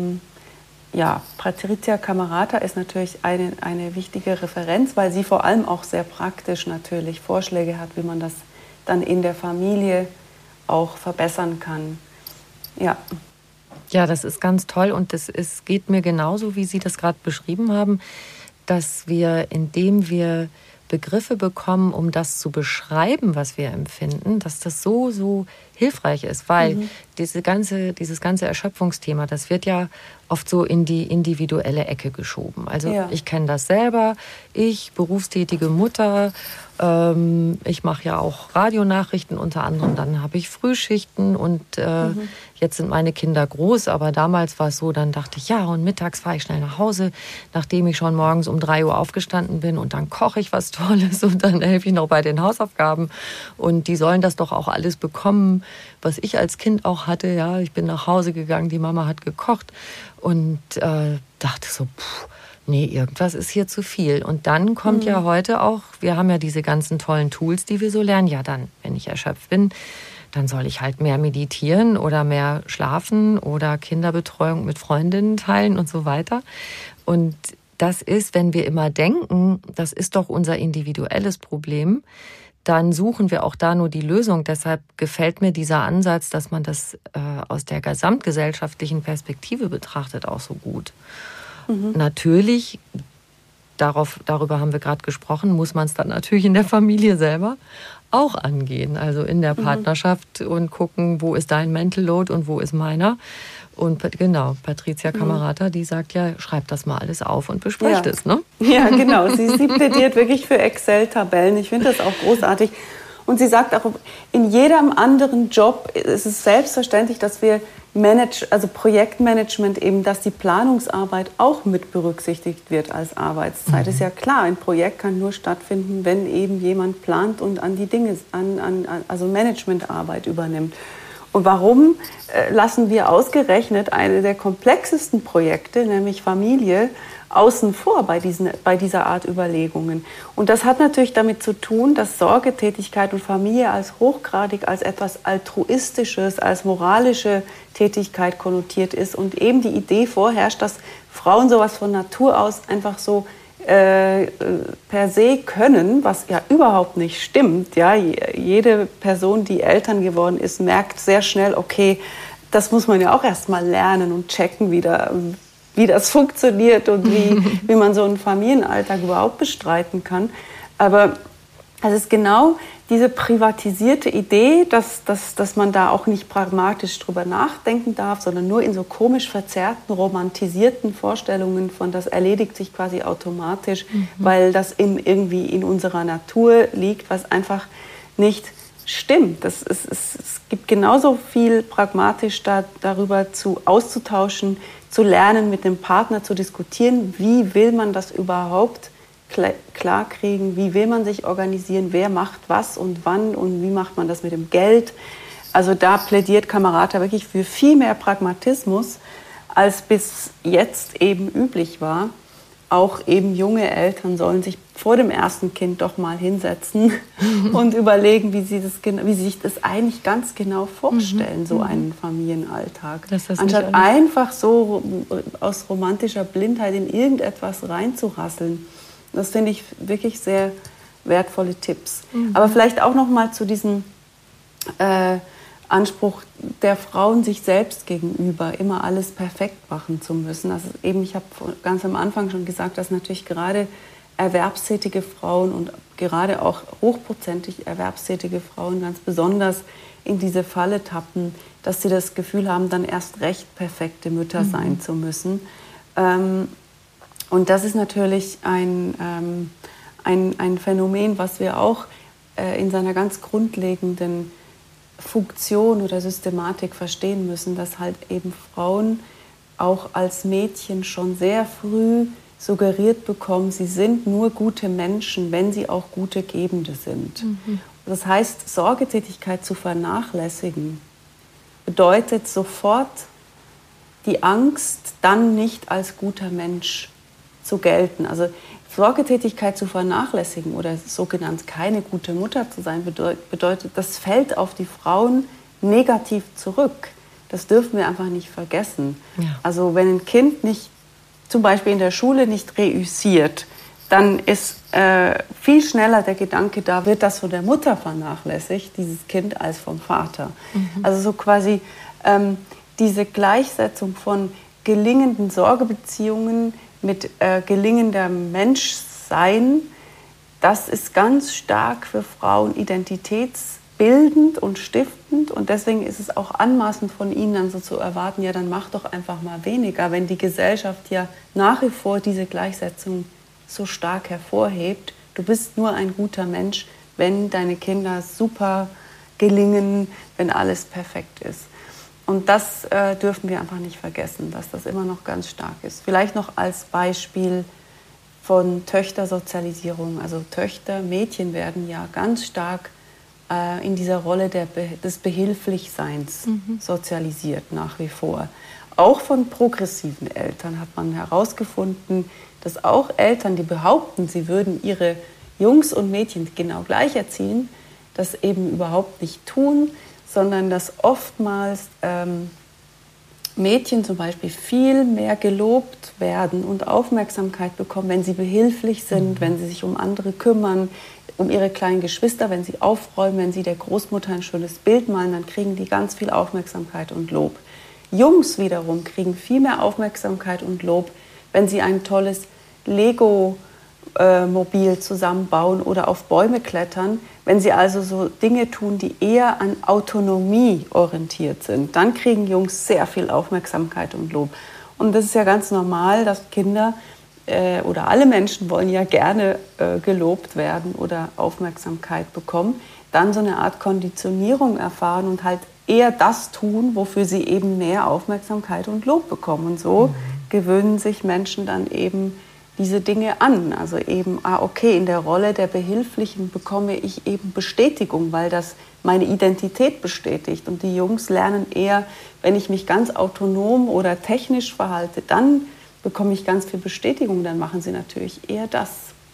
Patrizia Camerata ist natürlich eine wichtige Referenz, weil sie vor allem auch sehr praktisch natürlich Vorschläge hat, wie man das dann in der Familie auch verbessern kann. Ja, das ist ganz toll und es geht mir genauso, wie Sie das gerade beschrieben haben, dass wir, indem wir Begriffe bekommen, um das zu beschreiben, was wir empfinden, dass das so hilfreich ist, weil dieses ganze Erschöpfungsthema, das wird ja oft so in die individuelle Ecke geschoben. Also ich kenne das selber, ich, berufstätige Mutter, ich mache ja auch Radionachrichten unter anderem, dann habe ich Frühschichten und jetzt sind meine Kinder groß, aber damals war es so, dann dachte ich, und mittags fahre ich schnell nach Hause, nachdem ich schon morgens um 3 Uhr aufgestanden bin und dann koche ich was Tolles und dann helfe ich noch bei den Hausaufgaben und die sollen das doch auch alles bekommen, was ich als Kind auch hatte. Ja, ich bin nach Hause gegangen, die Mama hat gekocht und dachte so, nee, irgendwas ist hier zu viel. Und dann kommt ja heute auch, wir haben ja diese ganzen tollen Tools, die wir so lernen. Ja, dann, wenn ich erschöpft bin, dann soll ich halt mehr meditieren oder mehr schlafen oder Kinderbetreuung mit Freundinnen teilen und so weiter. Und das ist, wenn wir immer denken, das ist doch unser individuelles Problem, dann suchen wir auch da nur die Lösung. Deshalb gefällt mir dieser Ansatz, dass man das aus der gesamtgesellschaftlichen Perspektive betrachtet, auch so gut. Natürlich, darüber haben wir gerade gesprochen, muss man es dann natürlich in der Familie selber auch angehen. Also in der Partnerschaft und gucken, wo ist dein Mental Load und wo ist meiner. Und genau, Patrizia Camerata, die sagt ja, schreibt das mal alles auf und besprecht es, ne? Ja, genau. Sie plädiert wirklich für Excel-Tabellen. Ich finde das auch großartig. Und sie sagt auch, in jedem anderen Job ist es selbstverständlich, dass wir Projektmanagement eben, dass die Planungsarbeit auch mit berücksichtigt wird als Arbeitszeit. Ist ja klar, ein Projekt kann nur stattfinden, wenn eben jemand plant und an die Dinge, also Managementarbeit übernimmt. Und warum lassen wir ausgerechnet eine der komplexesten Projekte, nämlich Familie, außen vor bei dieser Art Überlegungen? Und das hat natürlich damit zu tun, dass Sorgetätigkeit und Familie als hochgradig, als etwas Altruistisches, als moralische Tätigkeit konnotiert ist und eben die Idee vorherrscht, dass Frauen sowas von Natur aus einfach so per se können, was ja überhaupt nicht stimmt. Ja? Jede Person, die Eltern geworden ist, merkt sehr schnell, okay, das muss man ja auch erst mal lernen und checken, wie das funktioniert und wie man so einen Familienalltag überhaupt bestreiten kann. Aber es ist genau diese privatisierte Idee, dass man da auch nicht pragmatisch drüber nachdenken darf, sondern nur in so komisch verzerrten, romantisierten Vorstellungen von, das erledigt sich quasi automatisch, weil das irgendwie in unserer Natur liegt, was einfach nicht stimmt. Es gibt genauso viel pragmatisch darüber auszutauschen, zu lernen, mit dem Partner zu diskutieren, wie will man das überhaupt klarkriegen, wie will man sich organisieren, wer macht was und wann und wie macht man das mit dem Geld. Also da plädiert Camerata wirklich für viel mehr Pragmatismus, als bis jetzt eben üblich war. Auch eben junge Eltern sollen sich vor dem ersten Kind doch mal hinsetzen und überlegen, wie sie sich das eigentlich ganz genau vorstellen, so einen Familienalltag. Anstatt einfach so aus romantischer Blindheit in irgendetwas reinzurasseln. Das finde ich wirklich sehr wertvolle Tipps. Aber vielleicht auch noch mal zu diesem Anspruch der Frauen sich selbst gegenüber, immer alles perfekt machen zu müssen. Also eben, ich habe ganz am Anfang schon gesagt, dass natürlich gerade erwerbstätige Frauen und gerade auch hochprozentig erwerbstätige Frauen ganz besonders in diese Falle tappen, dass sie das Gefühl haben, dann erst recht perfekte Mütter sein zu müssen. Und das ist natürlich ein Phänomen, was wir auch in seiner ganz grundlegenden Funktion oder Systematik verstehen müssen, dass halt eben Frauen auch als Mädchen schon sehr früh suggeriert bekommen, sie sind nur gute Menschen, wenn sie auch gute Gebende sind. Das heißt, Sorgetätigkeit zu vernachlässigen bedeutet sofort die Angst, dann nicht als guter Mensch zu gelten. Also Sorgetätigkeit zu vernachlässigen oder sogenannt keine gute Mutter zu sein, bedeutet, das fällt auf die Frauen negativ zurück. Das dürfen wir einfach nicht vergessen. Ja. Also wenn ein Kind nicht, zum Beispiel in der Schule nicht reüssiert, dann ist viel schneller der Gedanke da, wird das von der Mutter vernachlässigt, dieses Kind, als vom Vater. Also so quasi diese Gleichsetzung von gelingenden Sorgebeziehungen mit gelingendem Menschsein, das ist ganz stark für Frauen identitätsbildend und stiftend. Und deswegen ist es auch anmaßend von ihnen dann so zu erwarten, ja, dann mach doch einfach mal weniger, wenn die Gesellschaft ja nach wie vor diese Gleichsetzung so stark hervorhebt. Du bist nur ein guter Mensch, wenn deine Kinder super gelingen, wenn alles perfekt ist. Und das dürfen wir einfach nicht vergessen, dass das immer noch ganz stark ist. Vielleicht noch als Beispiel von Töchtersozialisierung. Also Mädchen werden ja ganz stark in dieser Rolle des Behilflichseins sozialisiert nach wie vor. Auch von progressiven Eltern hat man herausgefunden, dass auch Eltern, die behaupten, sie würden ihre Jungs und Mädchen genau gleich erziehen, das eben überhaupt nicht tun, sondern dass oftmals Mädchen zum Beispiel viel mehr gelobt werden und Aufmerksamkeit bekommen, wenn sie behilflich sind, wenn sie sich um andere kümmern, um ihre kleinen Geschwister, wenn sie aufräumen, wenn sie der Großmutter ein schönes Bild malen, dann kriegen die ganz viel Aufmerksamkeit und Lob. Jungs wiederum kriegen viel mehr Aufmerksamkeit und Lob, wenn sie ein tolles Lego-Mobil zusammenbauen oder auf Bäume klettern. Wenn sie also so Dinge tun, die eher an Autonomie orientiert sind, dann kriegen Jungs sehr viel Aufmerksamkeit und Lob. Und das ist ja ganz normal, dass Kinder oder alle Menschen wollen ja gerne gelobt werden oder Aufmerksamkeit bekommen, dann so eine Art Konditionierung erfahren und halt eher das tun, wofür sie eben mehr Aufmerksamkeit und Lob bekommen. Und so gewöhnen sich Menschen dann eben diese Dinge an. Also eben, okay, in der Rolle der Behilflichen bekomme ich eben Bestätigung, weil das meine Identität bestätigt. Und die Jungs lernen eher, wenn ich mich ganz autonom oder technisch verhalte, dann bekomme ich ganz viel Bestätigung. Dann machen sie natürlich eher das.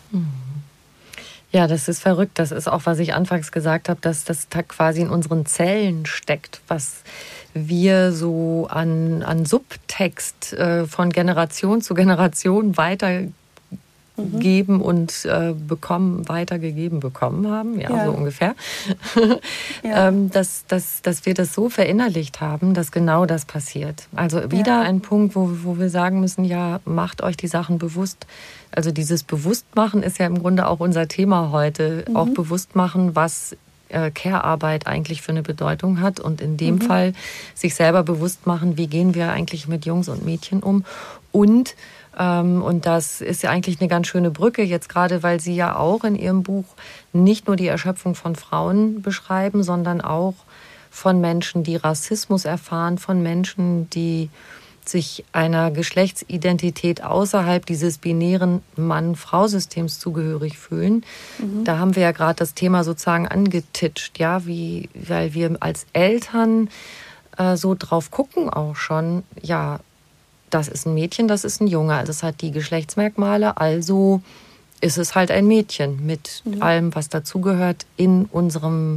Ja, das ist verrückt. Das ist auch, was ich anfangs gesagt habe, dass das quasi in unseren Zellen steckt, was wir so an Subtext von Generation zu Generation weitergeben und weitergegeben bekommen haben, ja, so ungefähr. Ja. Dass wir das so verinnerlicht haben, dass genau das passiert. Also wieder ein Punkt, wo wir sagen müssen, ja, macht euch die Sachen bewusst. Also dieses Bewusstmachen ist ja im Grunde auch unser Thema heute. Auch Bewusstmachen, was Care-Arbeit eigentlich für eine Bedeutung hat und in dem Fall sich selber bewusst machen, wie gehen wir eigentlich mit Jungs und Mädchen um und das ist ja eigentlich eine ganz schöne Brücke jetzt gerade, weil Sie ja auch in Ihrem Buch nicht nur die Erschöpfung von Frauen beschreiben, sondern auch von Menschen, die Rassismus erfahren, von Menschen, die sich einer Geschlechtsidentität außerhalb dieses binären Mann-Frau-Systems zugehörig fühlen. Da haben wir ja gerade das Thema sozusagen angetitscht, ja, weil wir als Eltern so drauf gucken auch schon, ja, das ist ein Mädchen, das ist ein Junge, also es hat die Geschlechtsmerkmale, also ist es halt ein Mädchen mit allem, was dazugehört in unserem,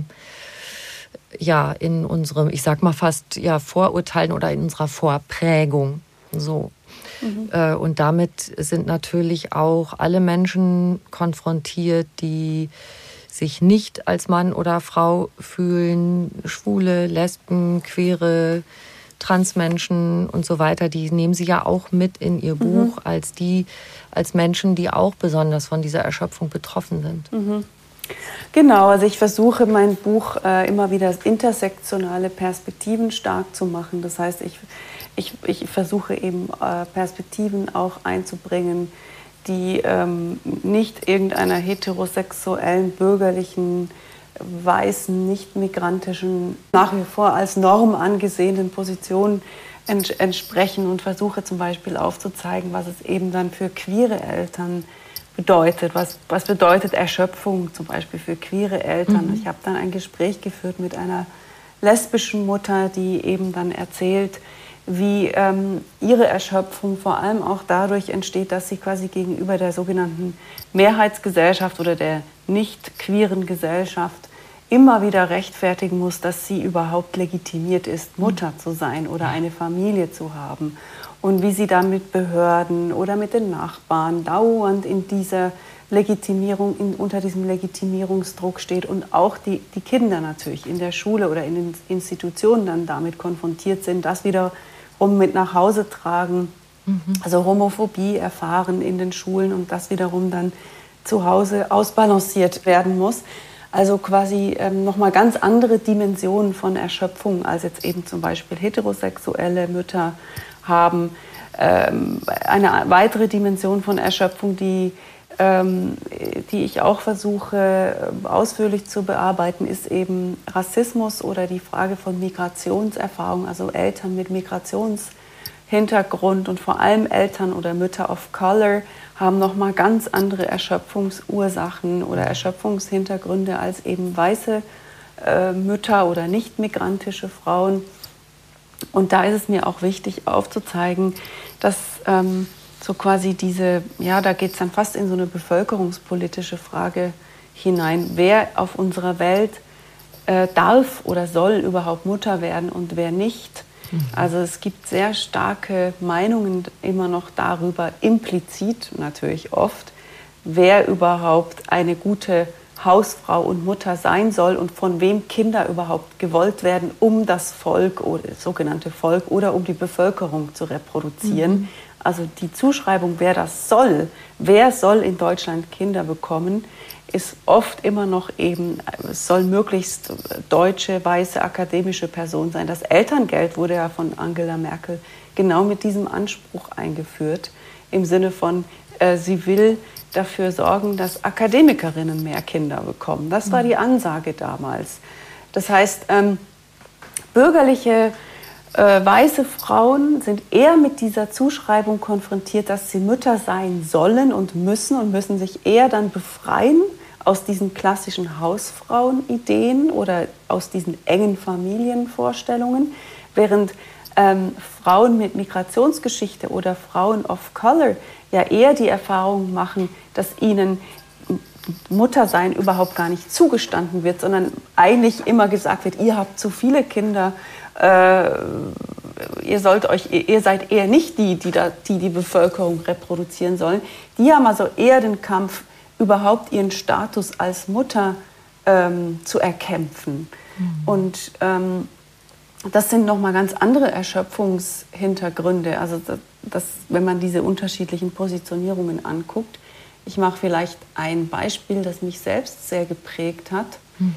ich sag mal fast Vorurteilen oder in unserer Vorprägung. So. Und damit sind natürlich auch alle Menschen konfrontiert, die sich nicht als Mann oder Frau fühlen, Schwule, Lesben, Queere, Transmenschen und so weiter, die nehmen Sie ja auch mit in Ihr Buch als Menschen, die auch besonders von dieser Erschöpfung betroffen sind. Genau, also ich versuche mein Buch immer wieder intersektionale Perspektiven stark zu machen. Das heißt, ich versuche eben Perspektiven auch einzubringen, die nicht irgendeiner heterosexuellen, bürgerlichen, weißen, nicht-migrantischen, nach wie vor als Norm angesehenen Position entsprechen und versuche zum Beispiel aufzuzeigen, was es eben dann für queere Eltern bedeutet. Was bedeutet Erschöpfung zum Beispiel für queere Eltern? Ich habe dann ein Gespräch geführt mit einer lesbischen Mutter, die eben dann erzählt, wie ihre Erschöpfung vor allem auch dadurch entsteht, dass sie quasi gegenüber der sogenannten Mehrheitsgesellschaft oder der nicht queeren Gesellschaft immer wieder rechtfertigen muss, dass sie überhaupt legitimiert ist, Mutter zu sein oder eine Familie zu haben. Und wie sie dann mit Behörden oder mit den Nachbarn dauernd in dieser Legitimierung, unter diesem Legitimierungsdruck steht und auch die Kinder natürlich in der Schule oder in den Institutionen dann damit konfrontiert sind, das wiederum mit nach Hause tragen, also Homophobie erfahren in den Schulen und das wiederum dann zu Hause ausbalanciert werden muss. Also quasi nochmal ganz andere Dimensionen von Erschöpfung, als jetzt eben zum Beispiel heterosexuelle Mütter haben. Eine weitere Dimension von Erschöpfung, die ich auch versuche ausführlich zu bearbeiten, ist eben Rassismus oder die Frage von Migrationserfahrung, also Eltern mit Migrationshintergrund und vor allem Eltern oder Mütter of Color haben nochmal ganz andere Erschöpfungsursachen oder Erschöpfungshintergründe als eben weiße Mütter oder nicht migrantische Frauen. Und da ist es mir auch wichtig aufzuzeigen, dass so quasi da geht es dann fast in so eine bevölkerungspolitische Frage hinein, wer auf unserer Welt darf oder soll überhaupt Mutter werden und wer nicht. Also es gibt sehr starke Meinungen immer noch darüber, implizit natürlich oft, wer überhaupt eine gute Hausfrau und Mutter sein soll und von wem Kinder überhaupt gewollt werden, um das Volk oder das sogenannte Volk oder um die Bevölkerung zu reproduzieren. Also die Zuschreibung, wer soll in Deutschland Kinder bekommen, ist oft immer noch eben, es soll möglichst deutsche, weiße, akademische Person sein. Das Elterngeld wurde ja von Angela Merkel genau mit diesem Anspruch eingeführt, im Sinne von, sie will dafür sorgen, dass Akademikerinnen mehr Kinder bekommen. Das war die Ansage damals. Das heißt, bürgerliche weiße Frauen sind eher mit dieser Zuschreibung konfrontiert, dass sie Mütter sein sollen und müssen sich eher dann befreien aus diesen klassischen Hausfrauenideen oder aus diesen engen Familienvorstellungen, während Frauen mit Migrationsgeschichte oder Frauen of Color ja eher die Erfahrung machen, dass ihnen Muttersein überhaupt gar nicht zugestanden wird, sondern eigentlich immer gesagt wird, ihr habt zu viele Kinder, ihr seid eher nicht die Bevölkerung reproduzieren sollen. Die haben also eher den Kampf, überhaupt ihren Status als Mutter zu erkämpfen. Und das sind nochmal ganz andere Erschöpfungshintergründe. Also wenn man diese unterschiedlichen Positionierungen anguckt. Ich mache vielleicht ein Beispiel, das mich selbst sehr geprägt hat.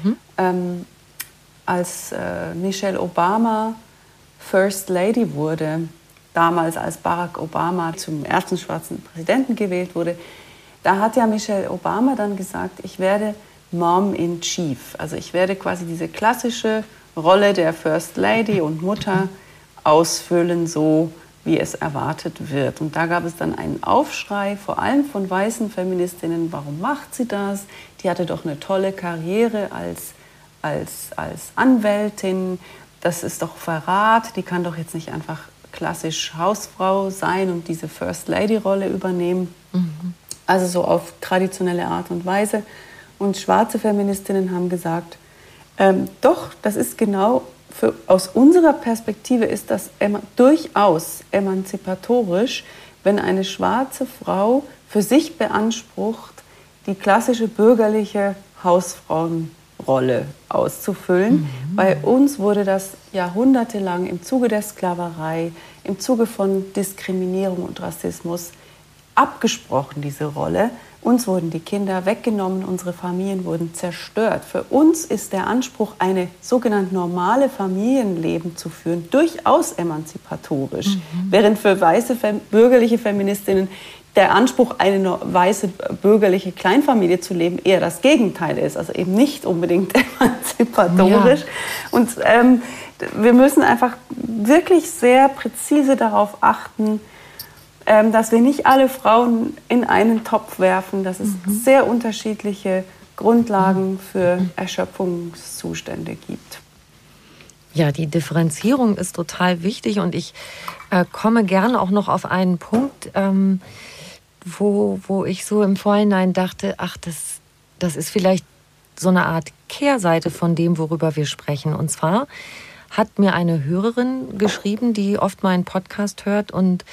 Als Michelle Obama First Lady wurde, damals als Barack Obama zum ersten schwarzen Präsidenten gewählt wurde, da hat ja Michelle Obama dann gesagt, ich werde Mom in Chief. Also ich werde quasi diese klassische Rolle der First Lady und Mutter ausfüllen, so wie es erwartet wird. Und da gab es dann einen Aufschrei, vor allem von weißen Feministinnen, warum macht sie das? Die hatte doch eine tolle Karriere als Anwältin, das ist doch Verrat, die kann doch jetzt nicht einfach klassisch Hausfrau sein und diese First Lady-Rolle übernehmen. Also so auf traditionelle Art und Weise. Und schwarze Feministinnen haben gesagt, doch, das ist genau, aus unserer Perspektive ist das durchaus emanzipatorisch, wenn eine schwarze Frau für sich beansprucht, die klassische bürgerliche Hausfrauenrolle Rolle auszufüllen. Bei uns wurde das jahrhundertelang im Zuge der Sklaverei, im Zuge von Diskriminierung und Rassismus abgesprochen, diese Rolle. Uns wurden die Kinder weggenommen, unsere Familien wurden zerstört. Für uns ist der Anspruch, eine sogenannte normale Familienleben zu führen, durchaus emanzipatorisch. Während für weiße bürgerliche Feministinnen der Anspruch, eine weiße bürgerliche Kleinfamilie zu leben, eher das Gegenteil ist. Also eben nicht unbedingt emanzipatorisch. Ja. Und wir müssen einfach wirklich sehr präzise darauf achten, dass wir nicht alle Frauen in einen Topf werfen, dass es sehr unterschiedliche Grundlagen für Erschöpfungszustände gibt. Ja, die Differenzierung ist total wichtig und ich komme gerne auch noch auf einen Punkt, wo ich so im Vorhinein dachte, ach, das ist vielleicht so eine Art Kehrseite von dem, worüber wir sprechen. Und zwar hat mir eine Hörerin geschrieben, die oft meinen Podcast hört und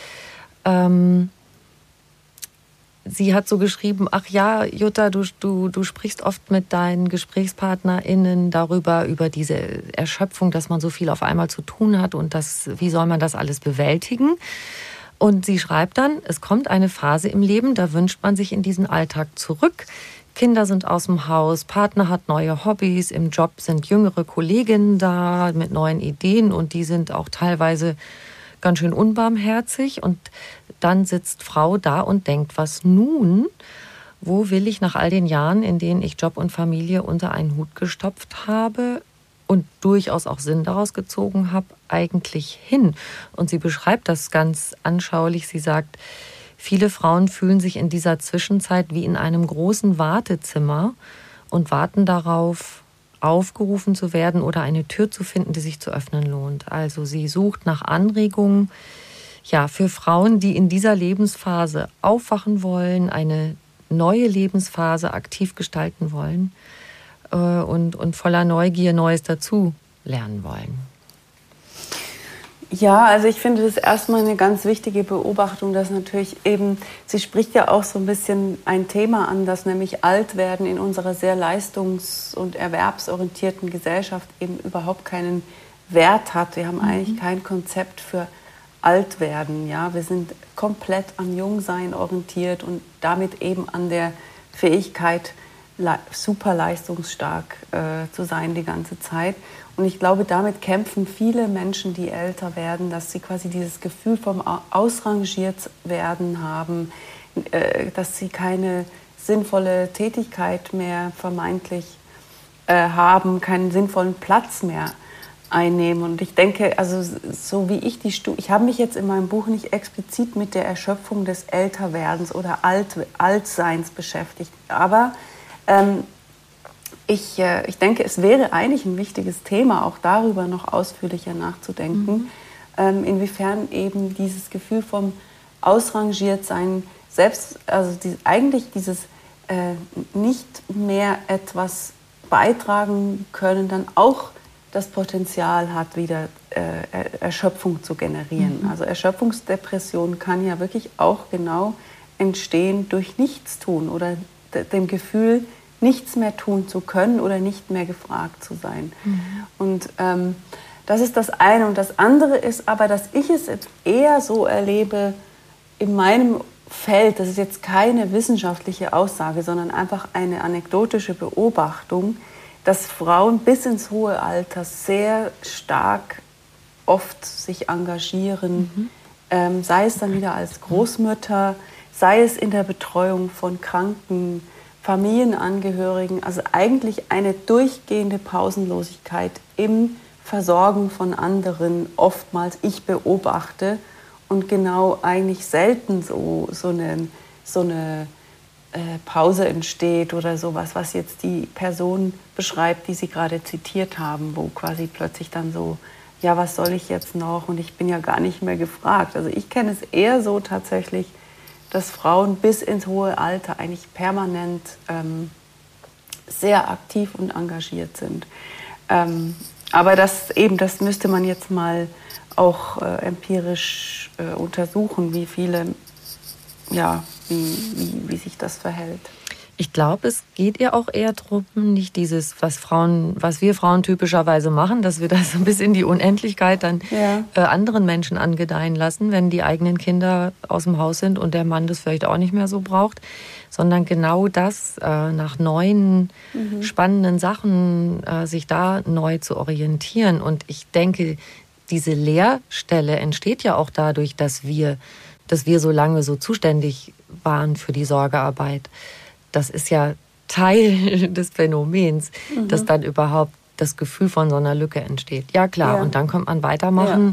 sie hat so geschrieben, ach ja, Jutta, du sprichst oft mit deinen GesprächspartnerInnen über diese Erschöpfung, dass man so viel auf einmal zu tun hat und wie soll man das alles bewältigen? Und sie schreibt dann, es kommt eine Phase im Leben, da wünscht man sich in diesen Alltag zurück. Kinder sind aus dem Haus, Partner hat neue Hobbys, im Job sind jüngere Kolleginnen da mit neuen Ideen und die sind auch teilweise ganz schön unbarmherzig und dann sitzt Frau da und denkt, was nun? Wo will ich nach all den Jahren, in denen ich Job und Familie unter einen Hut gestopft habe und durchaus auch Sinn daraus gezogen habe, eigentlich hin? Und sie beschreibt das ganz anschaulich. Sie sagt, viele Frauen fühlen sich in dieser Zwischenzeit wie in einem großen Wartezimmer und warten darauf, aufgerufen zu werden oder eine Tür zu finden, die sich zu öffnen lohnt. Also sie sucht nach Anregungen, ja, für Frauen, die in dieser Lebensphase aufwachen wollen, eine neue Lebensphase aktiv gestalten wollen und voller Neugier Neues dazu lernen wollen. Ja, also ich finde das erstmal eine ganz wichtige Beobachtung, dass natürlich eben, sie spricht ja auch so ein bisschen ein Thema an, dass nämlich Altwerden in unserer sehr leistungs- und erwerbsorientierten Gesellschaft eben überhaupt keinen Wert hat. Wir haben eigentlich kein Konzept für Altwerden. Ja? Wir sind komplett am Jungsein orientiert und damit eben an der Fähigkeit, super leistungsstark zu sein die ganze Zeit. Und ich glaube, damit kämpfen viele Menschen, die älter werden, dass sie quasi dieses Gefühl vom Ausrangiertwerden haben, dass sie keine sinnvolle Tätigkeit mehr vermeintlich haben, keinen sinnvollen Platz mehr einnehmen. Und ich denke, also so wie ich habe mich jetzt in meinem Buch nicht explizit mit der Erschöpfung des Älterwerdens oder Altseins beschäftigt, aber ich denke, es wäre eigentlich ein wichtiges Thema, auch darüber noch ausführlicher nachzudenken, inwiefern eben dieses Gefühl vom Ausrangiertsein selbst, also eigentlich dieses nicht mehr etwas beitragen können, dann auch das Potenzial hat, wieder Erschöpfung zu generieren. Also Erschöpfungsdepression kann ja wirklich auch genau entstehen durch Nichtstun oder dem Gefühl, nichts mehr tun zu können oder nicht mehr gefragt zu sein. Und das ist das eine. Und das andere ist aber, dass ich es jetzt eher so erlebe in meinem Feld, das ist jetzt keine wissenschaftliche Aussage, sondern einfach eine anekdotische Beobachtung, dass Frauen bis ins hohe Alter sehr stark oft sich engagieren, sei es dann wieder als Großmütter, sei es in der Betreuung von Kranken, Familienangehörigen, also eigentlich eine durchgehende Pausenlosigkeit im Versorgen von anderen oftmals ich beobachte und genau eigentlich selten so eine Pause entsteht oder sowas, was jetzt die Person beschreibt, die Sie gerade zitiert haben, wo quasi plötzlich dann so, ja, was soll ich jetzt noch und ich bin ja gar nicht mehr gefragt. Also ich kenne es eher so tatsächlich, dass Frauen bis ins hohe Alter eigentlich permanent sehr aktiv und engagiert sind. Aber das müsste man jetzt mal auch empirisch untersuchen, wie viele, ja, wie sich das verhält. Ich glaube, es geht ihr auch eher darum, nicht dieses, was wir Frauen typischerweise machen, dass wir das bis in die Unendlichkeit dann anderen Menschen angedeihen lassen, wenn die eigenen Kinder aus dem Haus sind und der Mann das vielleicht auch nicht mehr so braucht, sondern genau das, nach neuen, spannenden Sachen sich da neu zu orientieren. Und ich denke, diese Leerstelle entsteht ja auch dadurch, dass wir so lange so zuständig waren für die Sorgearbeit. Das ist ja Teil des Phänomens, dass dann überhaupt das Gefühl von so einer Lücke entsteht. Ja, klar. Und dann kommt man weitermachen,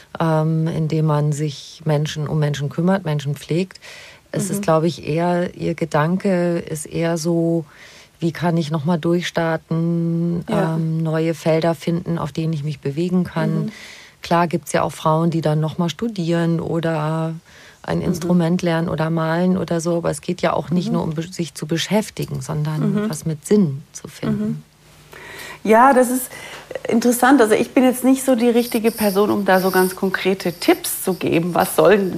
indem man sich um Menschen kümmert, Menschen pflegt. Es ist, glaube ich, eher, ihr Gedanke ist eher so, wie kann ich nochmal durchstarten, neue Felder finden, auf denen ich mich bewegen kann. Klar gibt es ja auch Frauen, die dann nochmal studieren oder ein Instrument lernen oder malen oder so. Aber es geht ja auch nicht nur um sich zu beschäftigen, sondern was mit Sinn zu finden. Ja, das ist interessant. Also ich bin jetzt nicht so die richtige Person, um da so ganz konkrete Tipps zu geben. Was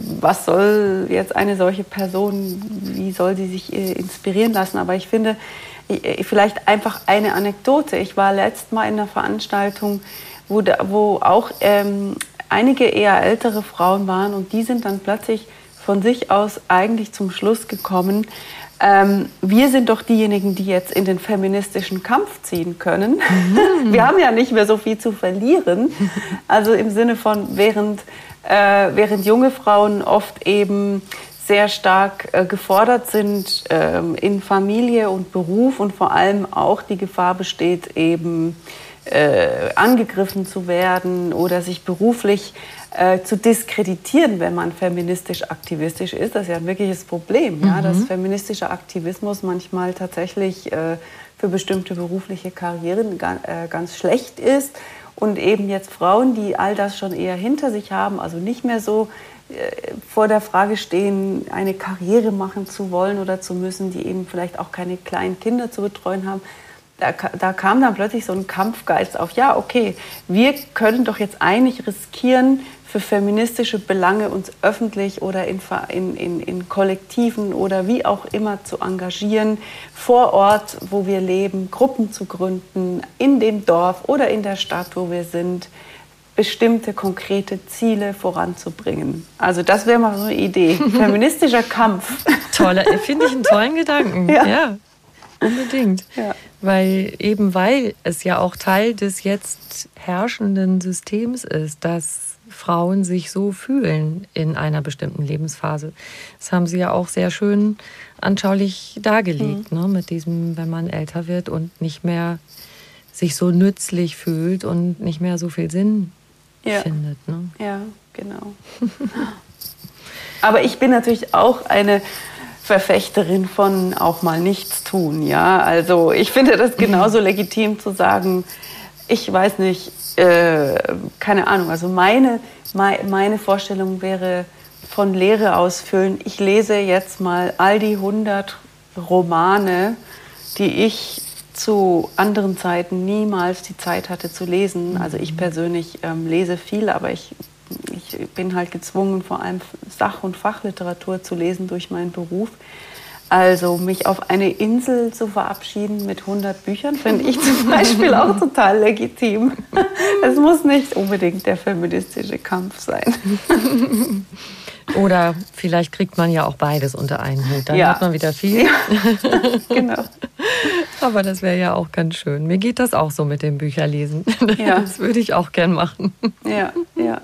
soll jetzt eine solche Person, wie soll sie sich inspirieren lassen? Aber ich finde, vielleicht einfach eine Anekdote. Ich war letztes Mal in einer Veranstaltung, wo auch einige eher ältere Frauen waren und die sind dann plötzlich von sich aus eigentlich zum Schluss gekommen, wir sind doch diejenigen, die jetzt in den feministischen Kampf ziehen können. Wir haben ja nicht mehr so viel zu verlieren. Also im Sinne von, während junge Frauen oft eben sehr stark gefordert sind in Familie und Beruf und vor allem auch die Gefahr besteht, eben angegriffen zu werden oder sich beruflich zu diskreditieren, wenn man feministisch-aktivistisch ist. Das ist ja ein wirkliches Problem, dass feministischer Aktivismus manchmal tatsächlich für bestimmte berufliche Karrieren ganz schlecht ist. Und eben jetzt Frauen, die all das schon eher hinter sich haben, also nicht mehr so vor der Frage stehen, eine Karriere machen zu wollen oder zu müssen, die eben vielleicht auch keine kleinen Kinder zu betreuen haben, da kam dann plötzlich so ein Kampfgeist auf. Ja, okay, wir können doch jetzt eigentlich riskieren, für feministische Belange uns öffentlich oder in Kollektiven oder wie auch immer zu engagieren, vor Ort, wo wir leben, Gruppen zu gründen, in dem Dorf oder in der Stadt, wo wir sind, bestimmte konkrete Ziele voranzubringen. Also das wäre mal so eine Idee. Feministischer Kampf. Toller, finde ich einen tollen Gedanken. Ja. Unbedingt. Ja. Weil es ja auch Teil des jetzt herrschenden Systems ist, dass Frauen sich so fühlen in einer bestimmten Lebensphase. Das haben Sie ja auch sehr schön anschaulich dargelegt, ne? Mit diesem, wenn man älter wird und nicht mehr sich so nützlich fühlt und nicht mehr so viel Sinn findet. Ne? Ja, genau. Aber ich bin natürlich auch eine Verfechterin von auch mal nichts tun, ja. Also ich finde das genauso legitim zu sagen, ich weiß nicht, keine Ahnung, also meine Vorstellung wäre von Lehre ausfüllen. Ich lese jetzt mal all die 100 Romane, die ich zu anderen Zeiten niemals die Zeit hatte zu lesen. Also ich persönlich lese viel, aber ich bin halt gezwungen, vor allem Sach- und Fachliteratur zu lesen durch meinen Beruf. Also mich auf eine Insel zu verabschieden mit 100 Büchern, finde ich zum Beispiel auch total legitim. Es muss nicht unbedingt der feministische Kampf sein. Oder vielleicht kriegt man ja auch beides unter einen Hut. Dann hat man wieder viel. Ja, genau. Aber das wäre ja auch ganz schön. Mir geht das auch so mit dem Bücherlesen. Ja. Das würde ich auch gern machen. Ja, ja.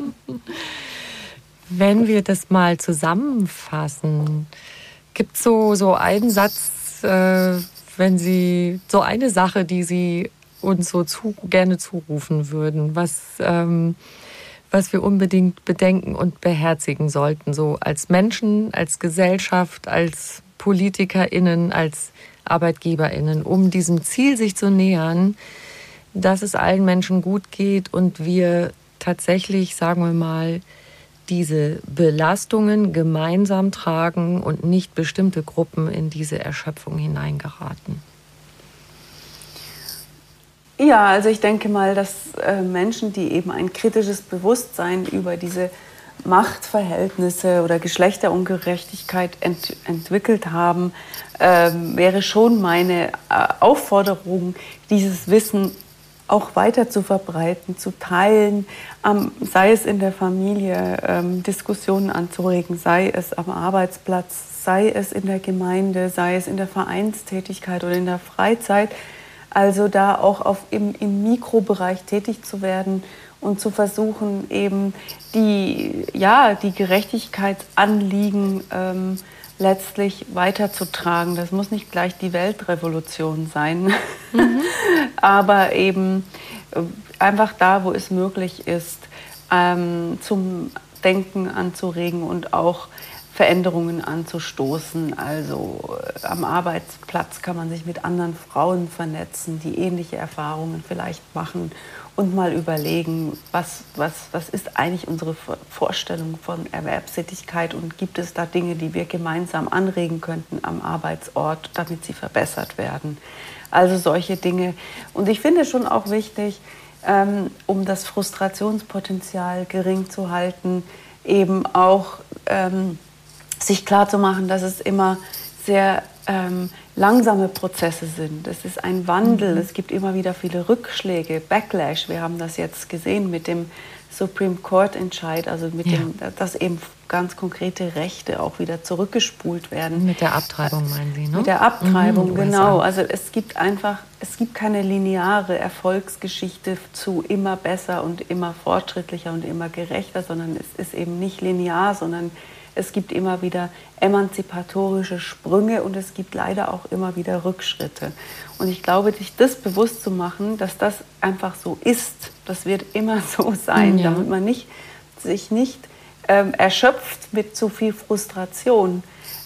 Wenn wir das mal zusammenfassen, gibt es so einen Satz, wenn Sie so eine Sache, die Sie uns so gerne zurufen würden, was wir unbedingt bedenken und beherzigen sollten, so als Menschen, als Gesellschaft, als PolitikerInnen, als ArbeitgeberInnen, um diesem Ziel sich zu nähern, dass es allen Menschen gut geht und wir tatsächlich, sagen wir mal, diese Belastungen gemeinsam tragen und nicht bestimmte Gruppen in diese Erschöpfung hineingeraten? Ja, also ich denke mal, dass Menschen, die eben ein kritisches Bewusstsein über diese Machtverhältnisse oder Geschlechterungerechtigkeit entwickelt haben, wäre schon meine Aufforderung, dieses Wissen auch weiter zu verbreiten, zu teilen, sei es in der Familie, Diskussionen anzuregen, sei es am Arbeitsplatz, sei es in der Gemeinde, sei es in der Vereinstätigkeit oder in der Freizeit. Also da auch im Mikrobereich tätig zu werden und zu versuchen, eben die Gerechtigkeitsanliegen letztlich weiterzutragen. Das muss nicht gleich die Weltrevolution sein, aber eben einfach da, wo es möglich ist, zum Denken anzuregen und auch Veränderungen anzustoßen. Also am Arbeitsplatz kann man sich mit anderen Frauen vernetzen, die ähnliche Erfahrungen vielleicht machen und mal überlegen, was ist eigentlich unsere Vorstellung von Erwerbstätigkeit und gibt es da Dinge, die wir gemeinsam anregen könnten am Arbeitsort, damit sie verbessert werden. Also solche Dinge. Und ich finde schon auch wichtig, um das Frustrationspotenzial gering zu halten, eben auch sich klarzumachen, dass es immer sehr langsame Prozesse sind. Es ist ein Wandel, es gibt immer wieder viele Rückschläge, Backlash. Wir haben das jetzt gesehen mit dem Supreme Court Entscheid, also mit dem, dass eben ganz konkrete Rechte auch wieder zurückgespult werden. Mit der Abtreibung meinen Sie, ne? Mit der Abtreibung, genau. Also es gibt keine lineare Erfolgsgeschichte zu immer besser und immer fortschrittlicher und immer gerechter, sondern es ist eben nicht linear, sondern es gibt immer wieder emanzipatorische Sprünge und es gibt leider auch immer wieder Rückschritte. Und ich glaube, sich das bewusst zu machen, dass das einfach so ist, das wird immer so sein, damit man sich nicht erschöpft mit zu viel Frustration.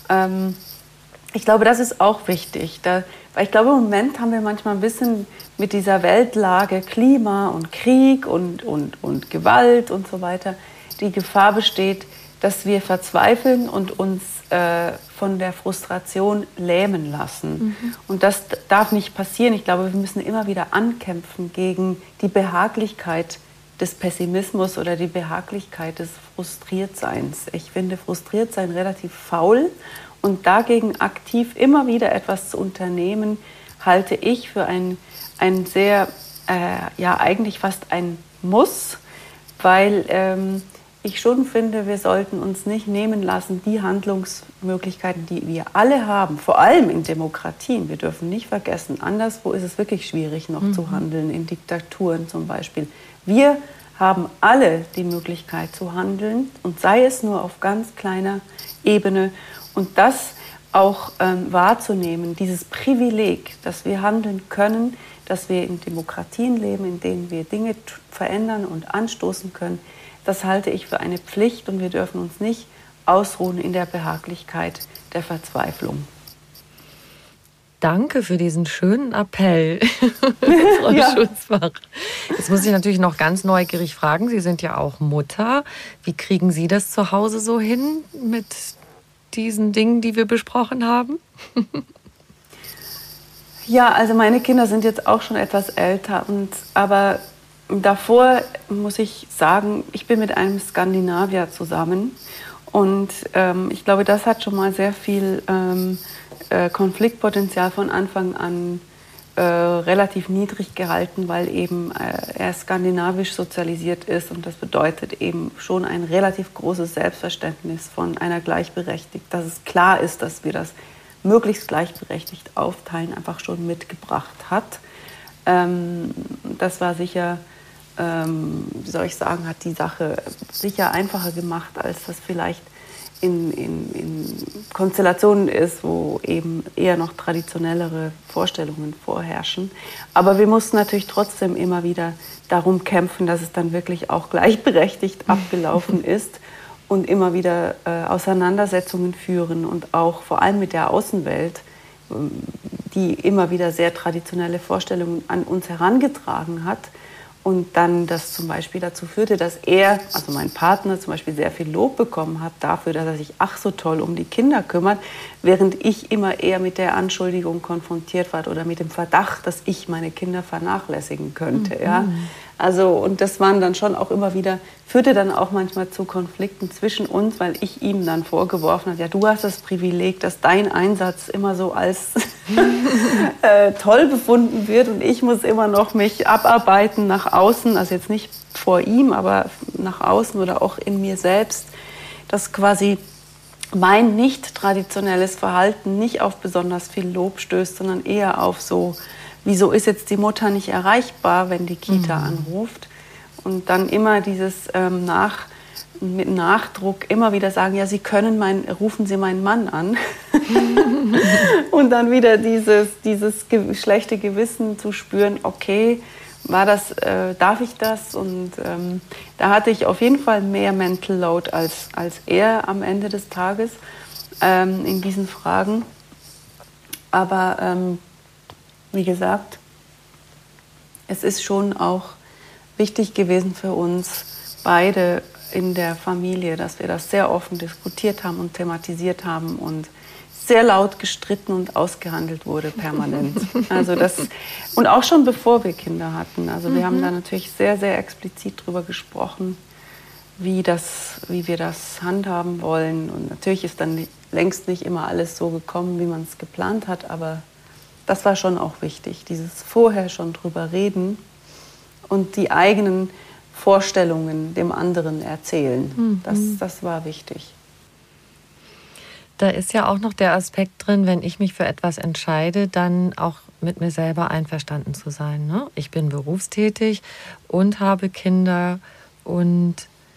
Ich glaube, das ist auch wichtig, weil ich glaube, im Moment haben wir manchmal ein bisschen mit dieser Weltlage Klima und Krieg und Gewalt und so weiter, die Gefahr besteht, dass wir verzweifeln und uns von der Frustration lähmen lassen. Und das darf nicht passieren. Ich glaube, wir müssen immer wieder ankämpfen gegen die Behaglichkeit des Pessimismus oder die Behaglichkeit des Frustriertseins. Ich finde Frustriertsein relativ faul und dagegen aktiv immer wieder etwas zu unternehmen, halte ich für ein sehr, eigentlich fast ein Muss, weil ich schon finde, wir sollten uns nicht nehmen lassen, die Handlungsmöglichkeiten, die wir alle haben, vor allem in Demokratien. Wir dürfen nicht vergessen, anderswo ist es wirklich schwierig noch zu handeln, in Diktaturen zum Beispiel. Wir haben alle die Möglichkeit zu handeln und sei es nur auf ganz kleiner Ebene und das auch wahrzunehmen, dieses Privileg, dass wir handeln können, dass wir in Demokratien leben, in denen wir Dinge verändern und anstoßen können. Das halte ich für eine Pflicht und wir dürfen uns nicht ausruhen in der Behaglichkeit der Verzweiflung. Danke für diesen schönen Appell, Frau Schutzbach. Jetzt muss ich natürlich noch ganz neugierig fragen, Sie sind ja auch Mutter. Wie kriegen Sie das zu Hause so hin mit diesen Dingen, die wir besprochen haben? Ja, also meine Kinder sind jetzt auch schon etwas älter, aber davor muss ich sagen, ich bin mit einem Skandinavier zusammen und ich glaube, das hat schon mal sehr viel Konfliktpotenzial von Anfang an relativ niedrig gehalten, weil eben er skandinavisch sozialisiert ist und das bedeutet eben schon ein relativ großes Selbstverständnis von einer Gleichberechtigten, dass es klar ist, dass wir das möglichst gleichberechtigt aufteilen, einfach schon mitgebracht hat. Das war sicher, wie soll ich sagen, hat die Sache sicher einfacher gemacht, als das vielleicht in Konstellationen ist, wo eben eher noch traditionellere Vorstellungen vorherrschen. Aber wir mussten natürlich trotzdem immer wieder darum kämpfen, dass es dann wirklich auch gleichberechtigt abgelaufen ist und immer wieder Auseinandersetzungen führen und auch vor allem mit der Außenwelt, die immer wieder sehr traditionelle Vorstellungen an uns herangetragen hat. Und dann das zum Beispiel dazu führte, dass er, also mein Partner, zum Beispiel sehr viel Lob bekommen hat dafür, dass er sich ach so toll um die Kinder kümmert, während ich immer eher mit der Anschuldigung konfrontiert war oder mit dem Verdacht, dass ich meine Kinder vernachlässigen könnte. Ja? Also, und das waren dann schon auch immer wieder, führte dann auch manchmal zu Konflikten zwischen uns, weil ich ihm dann vorgeworfen habe, ja, du hast das Privileg, dass dein Einsatz immer so als toll befunden wird und ich muss immer noch mich abarbeiten nach außen, also jetzt nicht vor ihm, aber nach außen oder auch in mir selbst, dass quasi mein nicht traditionelles Verhalten nicht auf besonders viel Lob stößt, sondern eher auf so, wieso ist jetzt die Mutter nicht erreichbar, wenn die Kita anruft? Und dann immer dieses mit Nachdruck immer wieder sagen, ja, rufen Sie meinen Mann an. Und dann wieder dieses schlechte Gewissen zu spüren, okay, darf ich das? Und da hatte ich auf jeden Fall mehr Mental Load als er am Ende des Tages in diesen Fragen. Aber wie gesagt, es ist schon auch wichtig gewesen für uns beide in der Familie, dass wir das sehr offen diskutiert haben und thematisiert haben und sehr laut gestritten und ausgehandelt wurde permanent. Also und auch schon bevor wir Kinder hatten. Also wir haben da natürlich sehr, sehr explizit drüber gesprochen, wie wir das handhaben wollen. Und natürlich ist dann längst nicht immer alles so gekommen, wie man es geplant hat, aber das war schon auch wichtig, dieses vorher schon drüber reden und die eigenen Vorstellungen dem anderen erzählen. Das war wichtig. Da ist ja auch noch der Aspekt drin, wenn ich mich für etwas entscheide, dann auch mit mir selber einverstanden zu sein. Ne? Ich bin berufstätig und habe Kinder und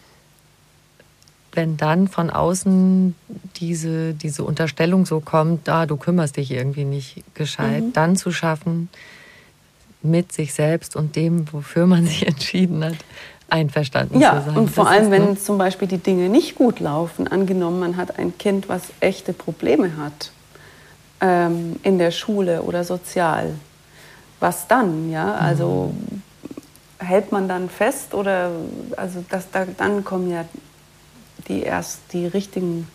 wenn dann von außen diese Unterstellung so kommt, du kümmerst dich irgendwie nicht gescheit, dann zu schaffen, mit sich selbst und dem, wofür man sich entschieden hat, einverstanden zu sein. Ja, und vor allem, wenn zum Beispiel die Dinge nicht gut laufen, angenommen, man hat ein Kind, was echte Probleme hat, in der Schule oder sozial, was dann? Ja? Also hält man dann fest oder dann kommen ja die richtigen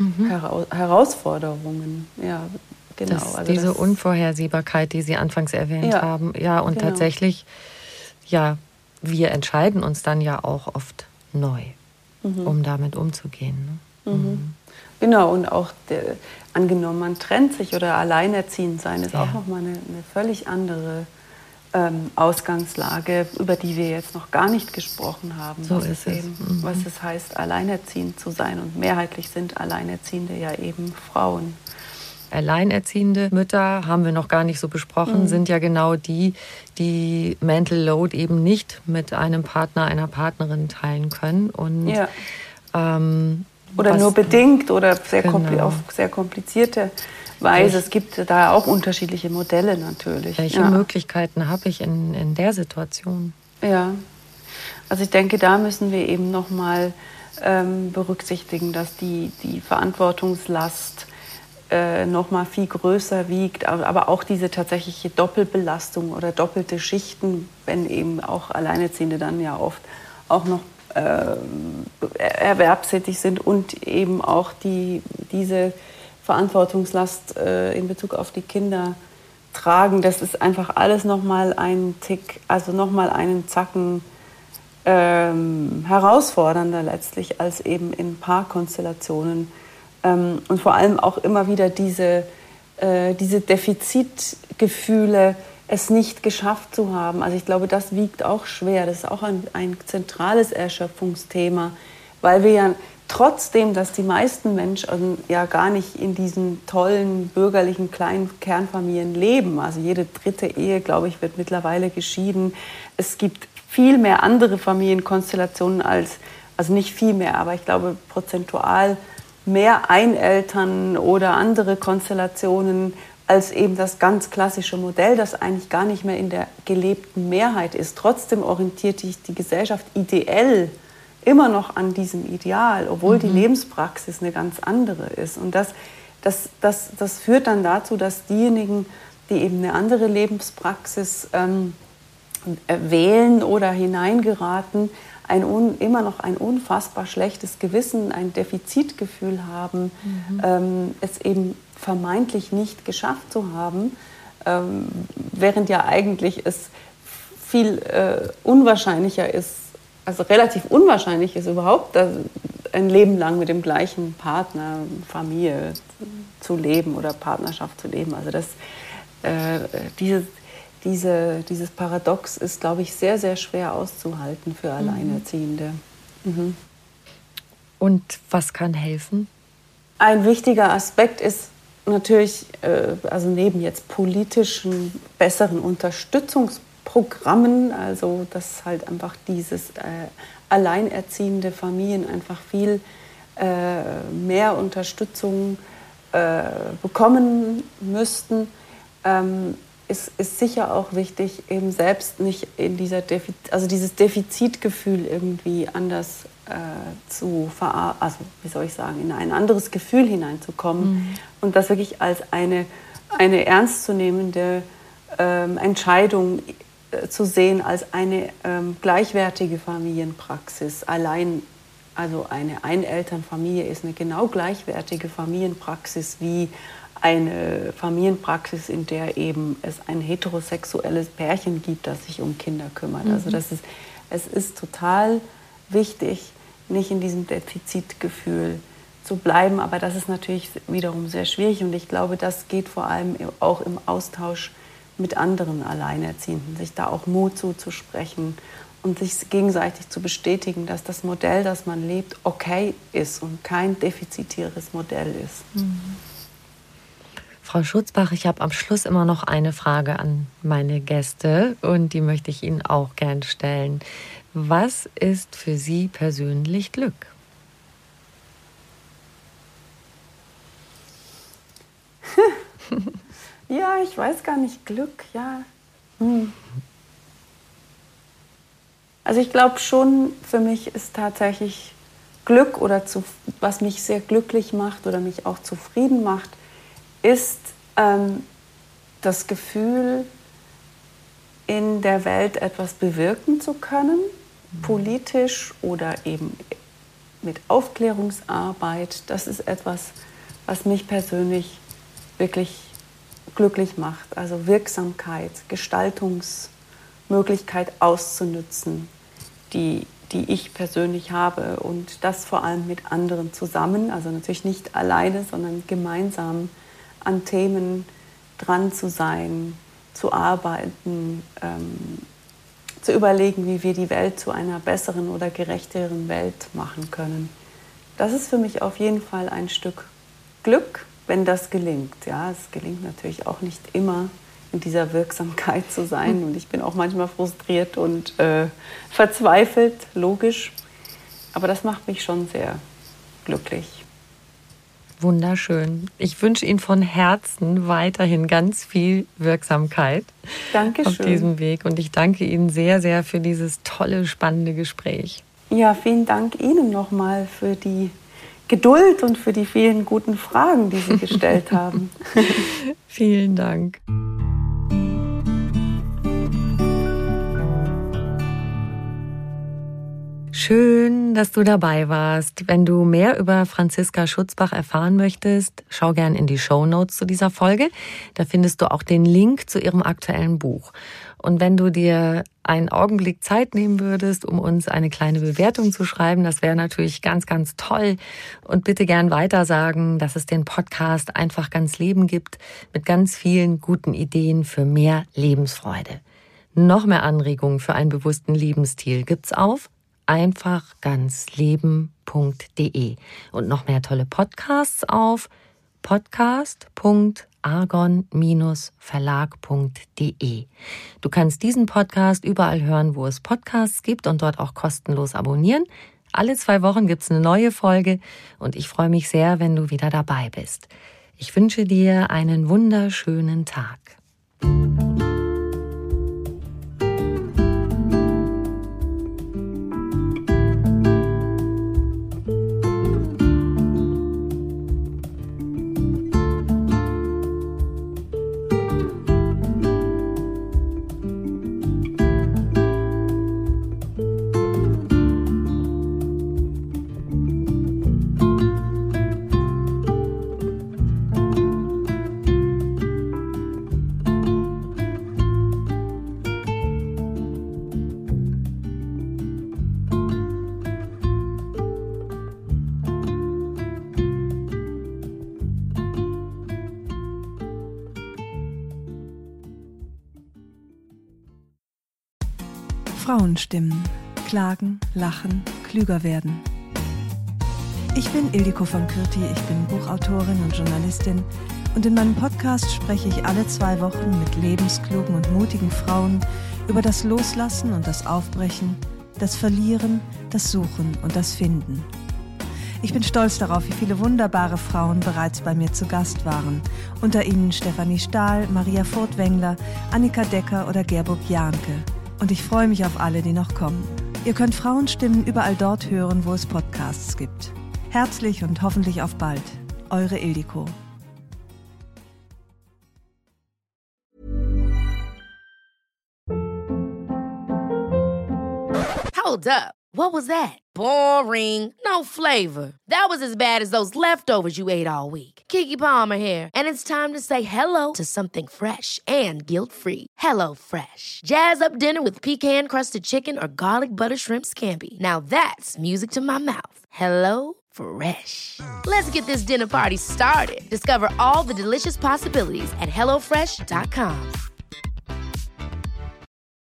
Herausforderungen. Ja, genau. Diese Unvorhersehbarkeit, die Sie anfangs erwähnt haben. Ja, und tatsächlich, wir entscheiden uns dann ja auch oft neu, um damit umzugehen. Ne? Genau, und auch angenommen, man trennt sich oder alleinerziehend sein, ist auch nochmal eine völlig andere Ausgangslage, über die wir jetzt noch gar nicht gesprochen haben. So ist es. Was es heißt, alleinerziehend zu sein. Und mehrheitlich sind Alleinerziehende ja eben Frauen. Alleinerziehende Mütter, haben wir noch gar nicht so besprochen, sind ja genau die Mental Load eben nicht mit einem Partner, einer Partnerin teilen können. Und, oder nur bedingt oder auf sehr komplizierte Weise. Es gibt da auch unterschiedliche Modelle natürlich. Welche Möglichkeiten habe ich in der Situation? Ja, also ich denke, da müssen wir eben nochmal berücksichtigen, dass die Verantwortungslast noch mal viel größer wiegt, aber auch diese tatsächliche Doppelbelastung oder doppelte Schichten, wenn eben auch Alleinerziehende dann ja oft auch noch erwerbstätig sind und eben auch diese Verantwortungslast in Bezug auf die Kinder tragen. Das ist einfach alles noch mal ein Tick, also noch mal einen Zacken herausfordernder letztlich als eben in Paarkonstellationen. Und vor allem auch immer wieder diese Defizitgefühle, es nicht geschafft zu haben. Also ich glaube, das wiegt auch schwer. Das ist auch ein zentrales Erschöpfungsthema, weil wir ja trotzdem, dass die meisten Menschen ja gar nicht in diesen tollen bürgerlichen kleinen Kernfamilien leben. Also jede dritte Ehe, glaube ich, wird mittlerweile geschieden. Es gibt viel mehr andere Familienkonstellationen also nicht viel mehr, aber ich glaube prozentual mehr Eineltern oder andere Konstellationen als eben das ganz klassische Modell, das eigentlich gar nicht mehr in der gelebten Mehrheit ist. Trotzdem orientiert sich die Gesellschaft ideell immer noch an diesem Ideal, obwohl die Lebenspraxis eine ganz andere ist. Und das führt dann dazu, dass diejenigen, die eben eine andere Lebenspraxis wählen oder hineingeraten, immer noch ein unfassbar schlechtes Gewissen, ein Defizitgefühl haben, es eben vermeintlich nicht geschafft zu haben, während ja eigentlich es viel unwahrscheinlicher ist, also relativ unwahrscheinlich ist überhaupt, ein Leben lang mit dem gleichen Partner, Familie zu leben oder Partnerschaft zu leben. Also dieses Paradox ist, glaube ich, sehr, sehr schwer auszuhalten für Alleinerziehende. Mhm. Und was kann helfen? Ein wichtiger Aspekt ist natürlich, also neben jetzt politischen, besseren Unterstützungsprogrammen, also dass halt einfach dieses alleinerziehende Familien einfach viel mehr Unterstützung bekommen müssten, ist sicher auch wichtig, eben selbst nicht in dieses Defizitgefühl irgendwie anders in ein anderes Gefühl hineinzukommen und das wirklich als eine ernstzunehmende Entscheidung zu sehen, als eine gleichwertige Familienpraxis. Also eine Einelternfamilie ist eine genau gleichwertige Familienpraxis wie eine Familienpraxis, in der eben es ein heterosexuelles Pärchen gibt, das sich um Kinder kümmert. Also es ist total wichtig, nicht in diesem Defizitgefühl zu bleiben, aber das ist natürlich wiederum sehr schwierig und ich glaube, das geht vor allem auch im Austausch mit anderen Alleinerziehenden, sich da auch Mut zuzusprechen und sich gegenseitig zu bestätigen, dass das Modell, das man lebt, okay ist und kein defizitäres Modell ist. Frau Schutzbach, ich habe am Schluss immer noch eine Frage an meine Gäste und die möchte ich Ihnen auch gern stellen. Was ist für Sie persönlich Glück? Ja, ich weiß gar nicht, Glück, ja. Also ich glaube schon, für mich ist tatsächlich Glück oder was mich sehr glücklich macht oder mich auch zufrieden macht, ist das Gefühl, in der Welt etwas bewirken zu können, politisch oder eben mit Aufklärungsarbeit. Das ist etwas, was mich persönlich wirklich glücklich macht. Also Wirksamkeit, Gestaltungsmöglichkeit auszunutzen, die ich persönlich habe und das vor allem mit anderen zusammen, also natürlich nicht alleine, sondern gemeinsam an Themen dran zu sein, zu arbeiten, zu überlegen, wie wir die Welt zu einer besseren oder gerechteren Welt machen können. Das ist für mich auf jeden Fall ein Stück Glück, wenn das gelingt. Ja, es gelingt natürlich auch nicht immer, in dieser Wirksamkeit zu sein. Und ich bin auch manchmal frustriert und verzweifelt, logisch. Aber das macht mich schon sehr glücklich. Wunderschön. Ich wünsche Ihnen von Herzen weiterhin ganz viel Wirksamkeit Dankeschön. Auf diesem Weg. Und ich danke Ihnen sehr, sehr für dieses tolle, spannende Gespräch. Ja, vielen Dank Ihnen nochmal für die Geduld und für die vielen guten Fragen, die Sie gestellt haben. Vielen Dank. Schön, dass du dabei warst. Wenn du mehr über Franziska Schutzbach erfahren möchtest, schau gern in die Shownotes zu dieser Folge. Da findest du auch den Link zu ihrem aktuellen Buch. Und wenn du dir einen Augenblick Zeit nehmen würdest, um uns eine kleine Bewertung zu schreiben, das wäre natürlich ganz, ganz toll. Und bitte gern weitersagen, dass es den Podcast Einfach ganz Leben gibt, mit ganz vielen guten Ideen für mehr Lebensfreude. Noch mehr Anregungen für einen bewussten Lebensstil gibt's auf einfachganzleben.de und noch mehr tolle Podcasts auf podcast.argon-verlag.de. Du kannst diesen Podcast überall hören, wo es Podcasts gibt und dort auch kostenlos abonnieren. Alle 2 Wochen gibt's eine neue Folge und ich freue mich sehr, wenn du wieder dabei bist. Ich wünsche dir einen wunderschönen Tag. Frauenstimmen. Klagen, lachen, klüger werden. Ich bin Ildiko von Kürti, ich bin Buchautorin und Journalistin und in meinem Podcast spreche ich alle 2 Wochen mit lebensklugen und mutigen Frauen über das Loslassen und das Aufbrechen, das Verlieren, das Suchen und das Finden. Ich bin stolz darauf, wie viele wunderbare Frauen bereits bei mir zu Gast waren. Unter ihnen Stefanie Stahl, Maria Furtwängler, Annika Decker oder Gerburg Jahnke. Und ich freue mich auf alle, die noch kommen. Ihr könnt Frauenstimmen überall dort hören, wo es Podcasts gibt. Herzlich und hoffentlich auf bald. Eure Ildiko. Hold up. What was that? Boring. No flavor. That was as bad as those leftovers you ate all week. Keke Palmer here. And it's time to say hello to something fresh and guilt-free. HelloFresh. Jazz up dinner with pecan-crusted chicken or garlic butter shrimp scampi. Now that's music to my mouth. HelloFresh. Let's get this dinner party started. Discover all the delicious possibilities at HelloFresh.com.